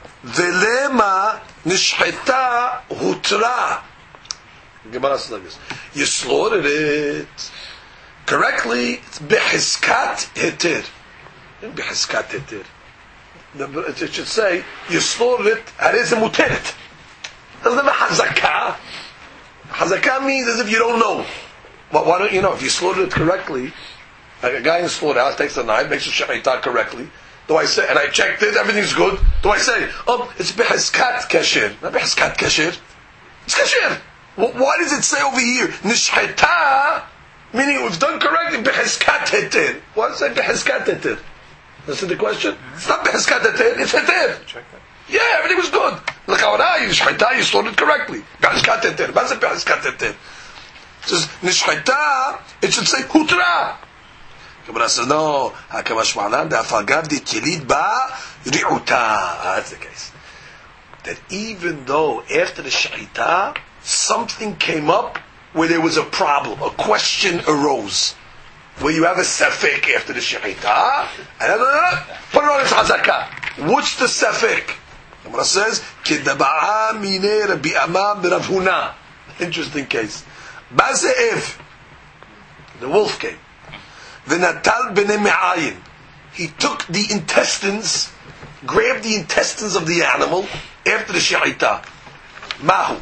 velema nishcheta hutra. Gemara says like this: you slaughtered it correctly. It's behaskat heter. Behaskat heter. It should say you slaughtered it. Harizim muteret. Doesn't have a hazakah. Hazakah means as if you don't know. But why don't you know? If you slaughtered it correctly, like a guy in the slaughterhouse takes a knife, makes a shechitah correctly. Do I say, and I checked it, everything's good. Do I say, oh, it's behaskat kasher? Not behaskat kasher. It's kasher. Well, why does it say over here nishcheta? Meaning it was done correctly. Behaskat heter. Why does it say behaskat heter? That's the question. It's not behaskat heter. It's heter. Yeah, everything was good. Look how you nishcheta, you slaughtered correctly. Behaskat heter. Why does it behaskat heter? It says nishcheta. It should say hutra. Gemara says no. Hakamash ma'anan da'afagav di kilid ba ri'uta. That's the case. That even though after the shechita something came up where there was a problem, a question arose, where you have a safek after the shechita, and uh, put it on its hazakah. What's the safek? The Gemara says, "Kedaba'a mine Rabbi Amam b'Rav Huna." Interesting case. Baze'ev, the wolf came. V'natal b'nei me'ayin. He took the intestines, grabbed the intestines of the animal after the shechita. Mahu.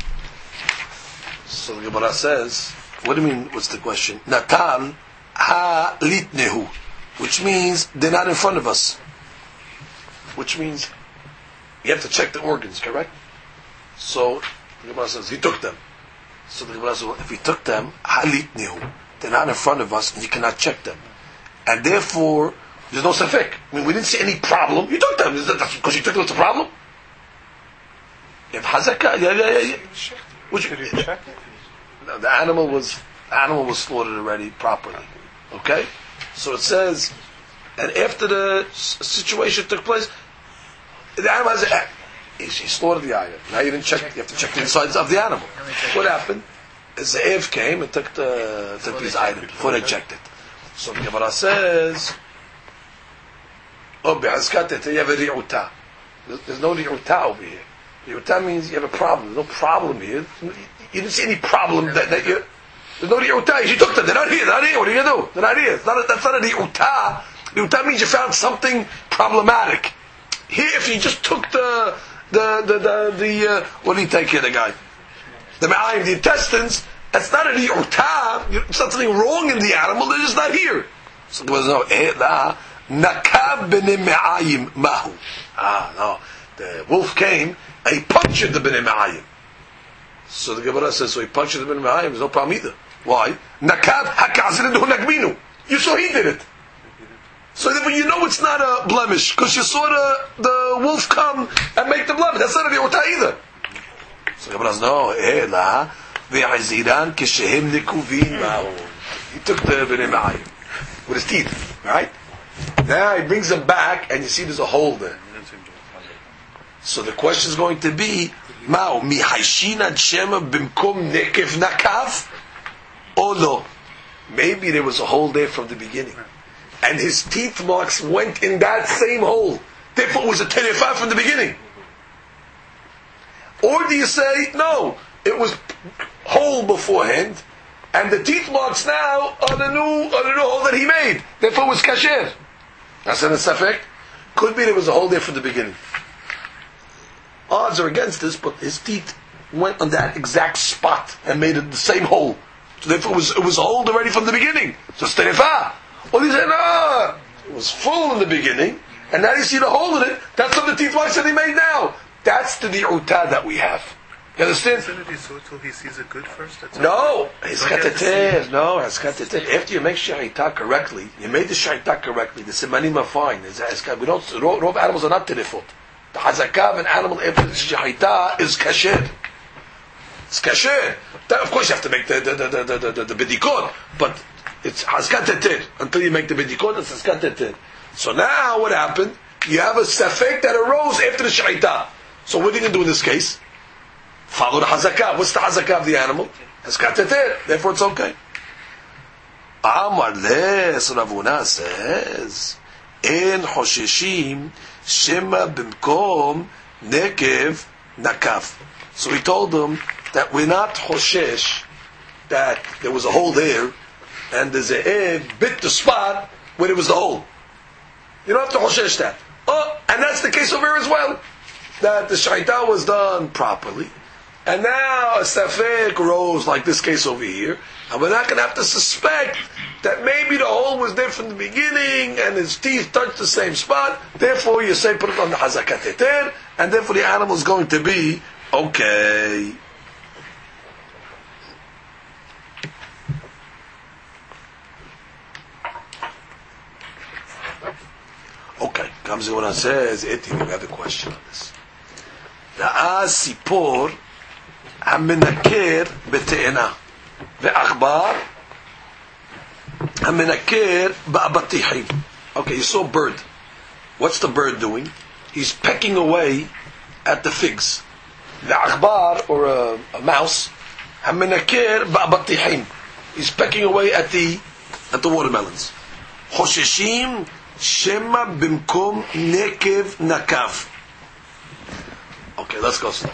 So the Gemara says, what do you mean, what's the question? Natal ha litnehu, which means they're not in front of us. Which means you have to check the organs, correct? So the Gemara says, he took them. So the Gemara says, well, if he took them, ha litnehu, they're not in front of us and you cannot check them. And therefore, there's no safek. I mean, we didn't see any problem. You took them. Is that because you took them, it's a problem? You have hazakah. Yeah, yeah, yeah. Which, Did you check it? No, the animal was the animal was slaughtered already properly. Okay, so it says, and after the s- situation took place, the animal has a, he slaughtered the animal. Now you didn't check. You have to check the insides of the animal. What happened? Is the Ev came and took the took these items before they checked it. So the Gemara says, "Oh, be'azkat you have a ri'uta." There's no ri'uta over here. Ri'uta means you have a problem. There's no problem here. You didn't see any problem that, that you. There's no ri'uta. You took them. They're not here. They're not here. What are you gonna do? They're not here. It's not a, that's not a ri'uta. Ri'uta means you found something problematic. Here, if you just took the the the the, the uh, what do you take here, the guy? The me'ayim, the intestines. That's not a ri'uta. There's not something wrong in the animal. They're just not here. So there was no e'la nakab b'nei me'ayim mahu. Ah, no. The wolf came and he punctured the b'nei me'ayim. So the Gemara says, so he punctured the b'nei me'ayim. There's no problem either. Why? Nakab hakazin hu nagminu. You saw he did it. So therefore you know it's not a blemish because you saw the, the wolf come and make the blemish. That's not a ri'uta either. So the Gemara says, no. E'la ve'aziran kishehem nikuvin ma'u. He took the b'nei me'ayim with his teeth. Right? Now he brings them back and you see there's a hole there. So the question is going to be, Mao mi haishina shema bimkum nekev nakav, or no? Maybe there was a hole there from the beginning, and his teeth marks went in that same hole. Therefore, it was a terefah from the beginning. Or do you say no? It was whole beforehand, and the teeth marks now are the new are the new hole that he made. Therefore, it was kasher. That's an effect. Could be there was a hole there from the beginning. Odds are against this, but his teeth went on that exact spot and made it the same hole. So therefore, it was it was a hole already from the beginning. So it's terefah. Or he said, no, it was full in the beginning, and now you see the hole in it. That's what the teeth marks that he made now. That's the ri'uta that we have. You understand? Isn't it so till he sees it good first? That's No, it's Don't you have to kateter. No, it's kateter. After you make shahita correctly, you made the shahita correctly. The simanim are fine. It's, it's, we don't. Rov animals are not terefut. The hazakav of an animal after the shahita is kasher. It's kasher. That, of course, you have to make the the the the the, the, the bidikot, but it's haskateter until you make the bidikot. It's haskateter. So now, what happened? You have a safek that arose after the shahita. So what are you going to do in this case? Follow the hazakah. What's the hazakah of the animal? It's kateter. Therefore, it's okay. Amar les Ravuna says, "En hosheshim shema b'mkom nekev nakav." So he told them that we're not hoshesh that there was a hole there, and the ze'ev bit the spot where there was the hole. You don't have to hoshesh that. Oh, and that's the case over here as well. That the shahita was done properly. And now a safek rose like this case over here, and we're not going to have to suspect that maybe the hole was there from the beginning and his teeth touched the same spot. Therefore, you say put it on the hazakat eter, and therefore the animal is going to be okay. Okay, comes in when I says, Eti, we have a question on this. Ra'az sipor המנקר בתאנה ועכבר המנקר באבטיחים. Okay, you saw a bird. What's the bird doing? He's pecking away at the figs. The akhbar, or a, a mouse, המנקר באבטיחים. He's pecking away at the at the watermelons. חוששים שמא במקום נקב נקב. Okay, let's go slow.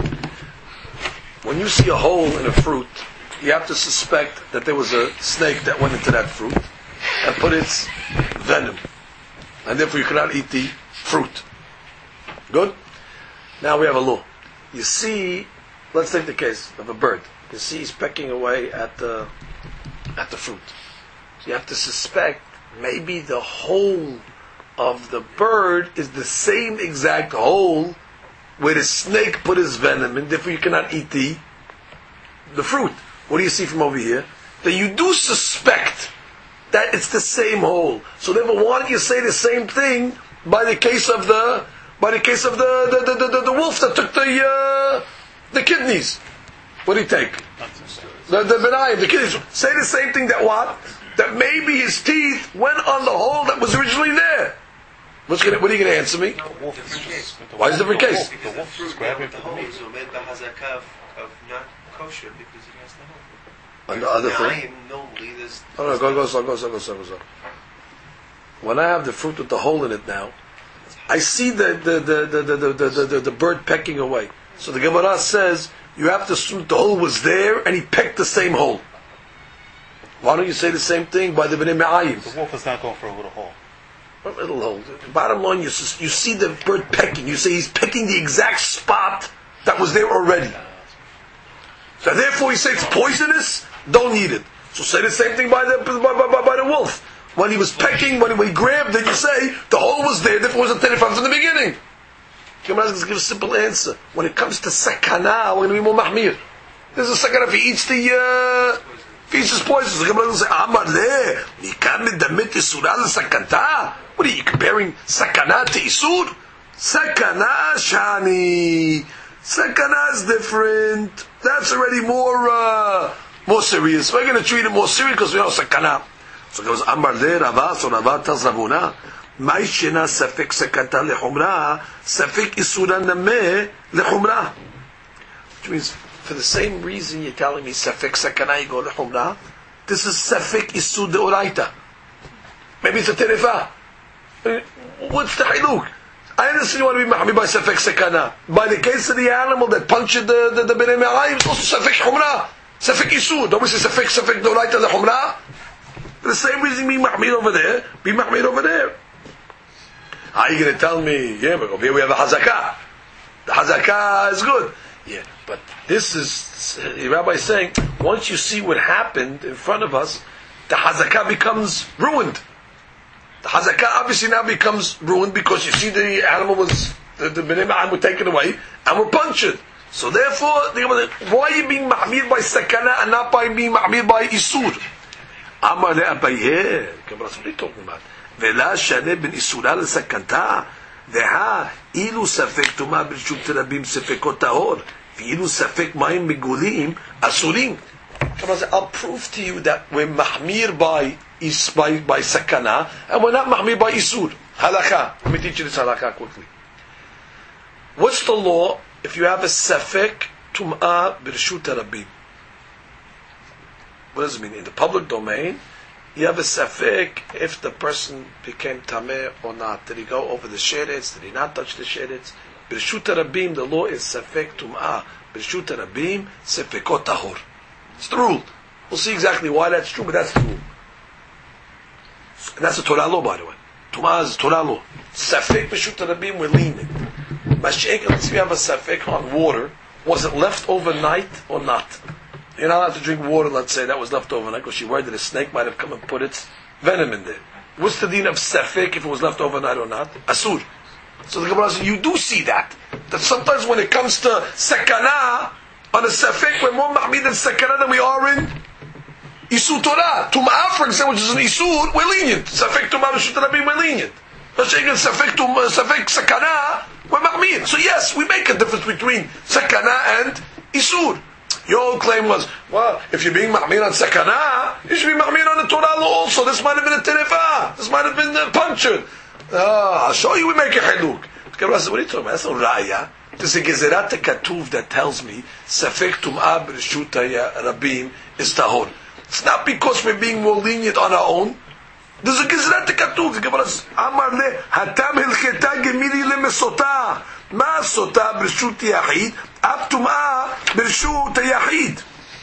When you see a hole in a fruit, you have to suspect that there was a snake that went into that fruit and put its venom. And therefore you cannot eat the fruit. Good? Now we have a law. You see, let's take the case of a bird. You see he's pecking away at the, at the fruit. So you have to suspect maybe the hole of the bird is the same exact hole where the snake put his venom in, therefore you cannot eat the the fruit. What do you see from over here? That you do suspect that it's the same hole. So therefore, why don't you say the same thing by the case of the by the case of the the, the, the, the wolf that took the uh, the kidneys? What do you take? The the benayim, the kidneys. Say the same thing that what? That maybe his teeth went on the hole that was originally there. What's gonna, what are you going to answer me? Why is it a different case? The wolf is grabbing for the meat. So made the hazakah of not kosher because he has the hole. And the other thing? Normally there's... No, no, go, go, go, go, go, go, go. When I have the fruit with the hole in it now, I see the the the the the the, the, the, the bird pecking away. So the Gemara says you have to assume the hole was there and he pecked the same hole. Why don't you say the same thing by the Bnei Me'ayim? The wolf is not going for a little hole. A little hole. Bottom line, you you see the bird pecking. You say he's picking the exact spot that was there already. So therefore, you say it's poisonous. Don't eat it. So say the same thing by the by, by, by the wolf. When he was pecking, when he, when he grabbed it, you say the hole was there. Therefore, it was a tenifam from the beginning. Gemara is going to give a simple answer. When it comes to sakana, we're going to be more mahmir. There's a sakana if he eats the. Uh, If he eats his poison, the Gemara will say, Amar le, nikam medamit isura sakanta. What are you comparing sakana to isur? Sakana shani. Sakana is different. That's already more uh, more serious. We're going to treat it more serious because we know sakana. So it goes, Amar le, Rava, so Rava tells Ravuna, Mai shena safek sakata lechumra, safek isura name lechumra. Which means, for the same reason you're telling me safek sakana you go to humra, this is safek isud deoraita. Maybe it's a terefa. What's the hiluk? I understand you want to be mahmi by safek sakana. By the case of the animal that punctured the the, the bnei me'ayim, it's also safek humra, safek isud. Don't we say safek safek deoraita the humra? For the same reason be mahmir over there, be mahmir over there. Are you going to tell me? Yeah, but over here we have a hazakah. The hazakah is good. Yeah, but this is, the rabbi is saying, once you see what happened in front of us, the hazakah becomes ruined. The hazakah obviously now becomes ruined because you see the animal was, the, the bnei ma'am were taken away and were punctured. So therefore, why are you being mahmir by sakana and not by being mahmir by isur? Amar le Abaye, what are you talking about? Vela shane ben isura le sakanta, veha ilu safek tuma b'rishut rabim sefekot tahor, v'ilu safek mayim migulim asurim. I'll prove to you that we're mahmir by is by by sakana and we're not mahmir by isur. Halakha. Let me teach you this halakha quickly. What's the law if you have a safek tum'ah b'rishut rabim? What does it mean? In the public domain, you have a safek if the person became tameh or not. Did he go over the sheretz? Did he not touch the sheretz? B'rishut rabim, the law is safek tum'ah. B'rishut rabim, sefekot tahor. It's the rule. We'll see exactly why that's true, but that's the rule. And that's a Torah law, by the way. Tum'ah is Torah law. Safek b'rishut rabim, we're lenient. Masha'ek, unless you have a safek on water, was it left overnight or not? You're not allowed to drink water, let's say, that was left overnight, because you're worried that a snake might have come and put its venom in there. What's the deen of safek if it was left overnight or not? Asur. So the Gemara says, you do see that. That sometimes when it comes to sakana, on a safek, we're more mahmid than sakana than we are in isur Torah. Tum'ah, for example, which is an isur, we're lenient. Safek tum'ah, b'rishut rabim, we're lenient. Safek tum'ah, safek sakana, we're mahmid. So yes, we make a difference between sakana and isur. Your old claim was, well, if you're being mahmir on sakana, you should be mahmir on the Torah law also. This might have been a terefa. This might have been uh, punctured. Ah, I'll show you we make a haluk. What are you talking about? That's no raya. There's a gezerat katuv that tells me safek tum'ah b'rishut rabim is tahor. It's not because we're being more lenient on our own. There's a gezerat katuv. The Gemara says, Amar le hatam hilcheta gemiri le mesota. Ma sota b'rishut yachid, ab tum'ah b'rishut yachid.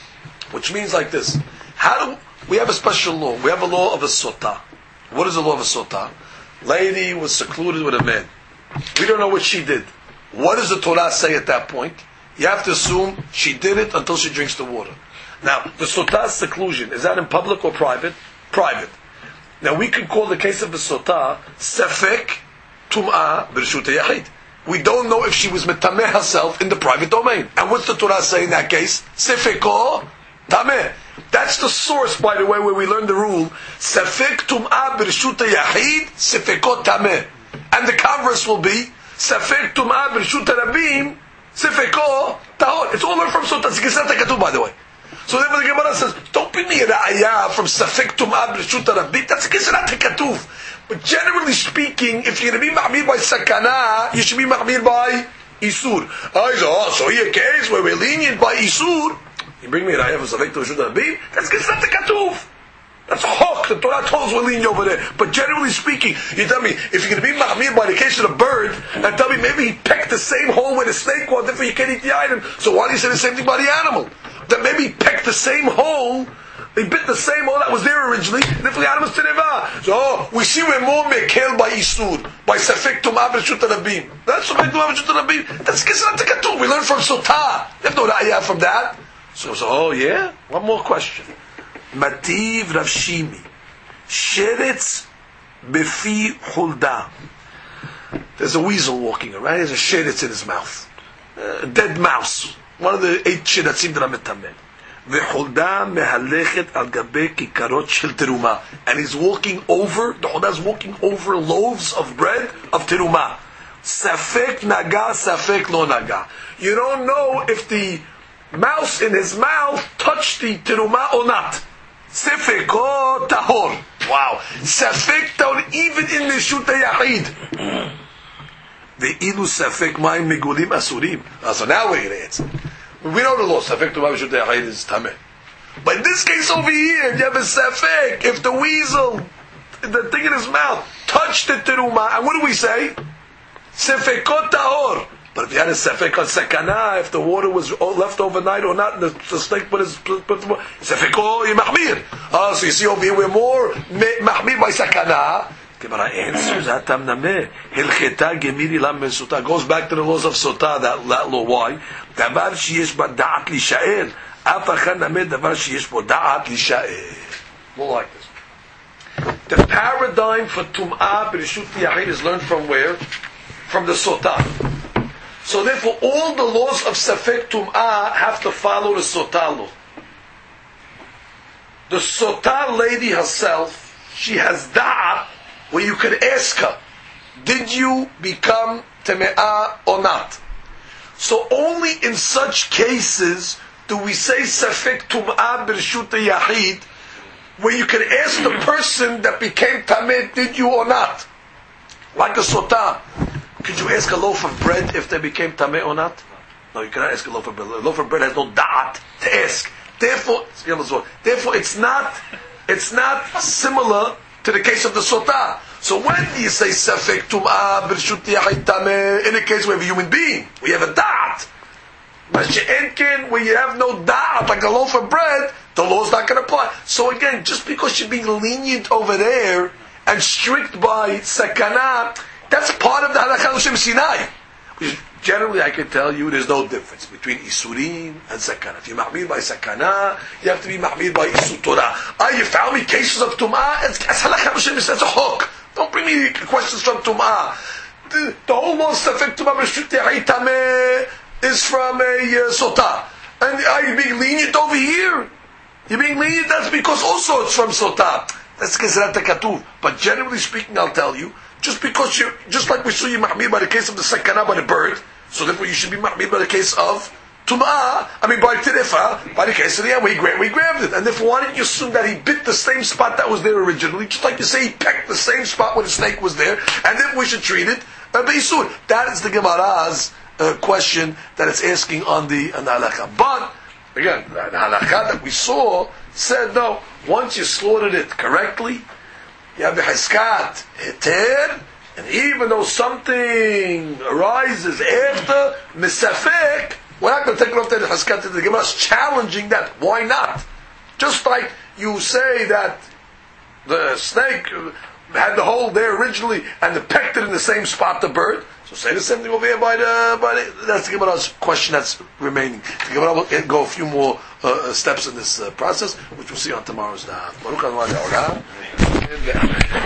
Which means like this. How do we have a special law? We have a law of a sota. What is the law of a sota? Lady was secluded with a man. We don't know what she did. What does the Torah say at that point? You have to assume she did it until she drinks the water. Now, the sotah seclusion, is that in public or private? Private. Now, we can call the case of the sotah safek tum'ah b'rishut yachid. We don't know if she was metameh herself in the private domain. And what's the Torah say in that case? Sefeko tameh. That's the source, by the way, where we learn the rule. Sefek tum'ah b'rishut yachid, sefeko tameh. And the converse will be Safek tum'ah b'rishut rabim, sefeko tahor. It's all learned from Sotah. It's Gezerat HaKatuv, by the way. So therefore the Gemara says, don't bring me a ra'ayah from Safek tum'ah b'rishut rabim. That's Gezerat HaKatuv. But generally speaking, if you're going to be ma'mir by sakana, you should be ma'mir by isur. Oh, so here a case where we're lenient by isur. You bring me a ra'ayah from Safek tum'ah b'rishut rabim. That's Gezerat HaKatuv. That's a hawk. The Torah tells us we're lenient over there. But generally speaking, you tell me, if you're going to be ma'mir by the case of the bird, and tell me maybe he pecked the same hole where the snake was, therefore you can't eat the item. So why do you say the same thing about the animal? That maybe he pecked the same hole, he bit the same hole that was there originally, and therefore the animal is teneva. So oh, we see we're more mekel by isur, by safek tum'ah b'rishut rabim. That's safek tum'ah b'rishut rabim. That's Gezerat HaKatuv. We learn from Sotah. You have no ra'ayah from that. So, so, oh yeah? One more question. Mativ Rav Shimi, sheretz befi hulda. There's a weasel walking around. There's a sheretz in his mouth, a dead mouse. One of the eight sheratzim that are metameh. V'hulda mehalechet al gabe kikarot shel teruma, and he's walking over. The hulda is walking over loaves of bread of teruma. Safek naga, safek lo naga. You don't know if the mouse in his mouth touched the teruma or not. Sefeko tahor. Wow. Safek tahor, even in the Shuta Yachid. The ilu safek mayim migulim asurim. So now we're going to answer. We know the law. Safek tumah Shuta Yachid is tameh. But in this case over here, you have a safek. If the weasel, the thing in his mouth, touched the teruma, and what do we say? Sefeko tahor. But if you had a safek on sakana, if the water was left overnight or not, the, the snake put his safeko yimachmir. Ah, so you see over here we're more mahmir by sakana. Gemara answers hatam nameh hilcheta gemiri lam ben sotah. Goes back to the laws of sotah. That, that law. Why? Davar sheyesh ba da'at lishael. Af achad nameh davar sheyesh bo da'at lishael. More like this. The paradigm for tum'ah b'rishut yachid is learned from where? From the sotah. So therefore, all the laws of Safek Tum'ah have to follow the Sotah law. The Sotah lady herself, she has da'ah where you could ask her, did you become Teme'ah or not? So only in such cases do we say Safek Tum'ah B'Reshut Yahid, where you can ask the person that became Tameh, did you or not? Like a Sotah. Could you ask a loaf of bread if they became Tameh or not? No, you cannot ask a loaf of bread. A loaf of bread has no da'at to ask. Therefore, therefore it's not, it's not similar to the case of the Sotah. So when do you say Safek Tum'ah B'Reshut Yahid Tameh in a case where we have a human being? We have a da'at. But she'enkin, where you have no da'at, like a loaf of bread, the law's not going to apply. So again, just because you're being lenient over there and strict by sakana, that's part of the halakha l'shem Sinai. Generally, I can tell you, there's no difference between isurim and sakana. If you're ma'mir by sakana, you have to be ma'mir by isur Torah. Ah, you found me cases of tum'ah, it's halakha l'shem Sinai, it's a hook. Don't bring me questions from tum'ah. The, the whole law of Safek Tum'ah B'Reshut Yahid Tameh is from a uh, Sotah. And are you being lenient over here? You're being lenient, that's because also it's from Sotah. That's Gezrat HaKatuv. But generally speaking, I'll tell you, just because you, just like we saw you ma'mir by the case of the Sakana by the bird, so therefore you should be ma'mir by the case of Tum'ah, I mean by Terefa, by the case of the we grabbed, we grabbed it. And therefore why didn't you assume that he bit the same spot that was there originally, just like you say he pecked the same spot where the snake was there, and then we should treat it uh, Beisur. That is the Gemara's Uh, question that it's asking on the, on the halakha. But, again, the halakha that we saw said, no, once you slaughtered it correctly, you have the haskat heter, and even though something arises after misafek, we're not going to take it off the haskat. The Gemara is challenging that. Why not? Just like you say that the snake had the hole there originally and the pecked it in the same spot the bird, so say the same thing over here by the, by the that's the Gemara's question that's remaining. The Gemara will go a few more uh, steps in this uh, process, which we'll see on tomorrow's daf.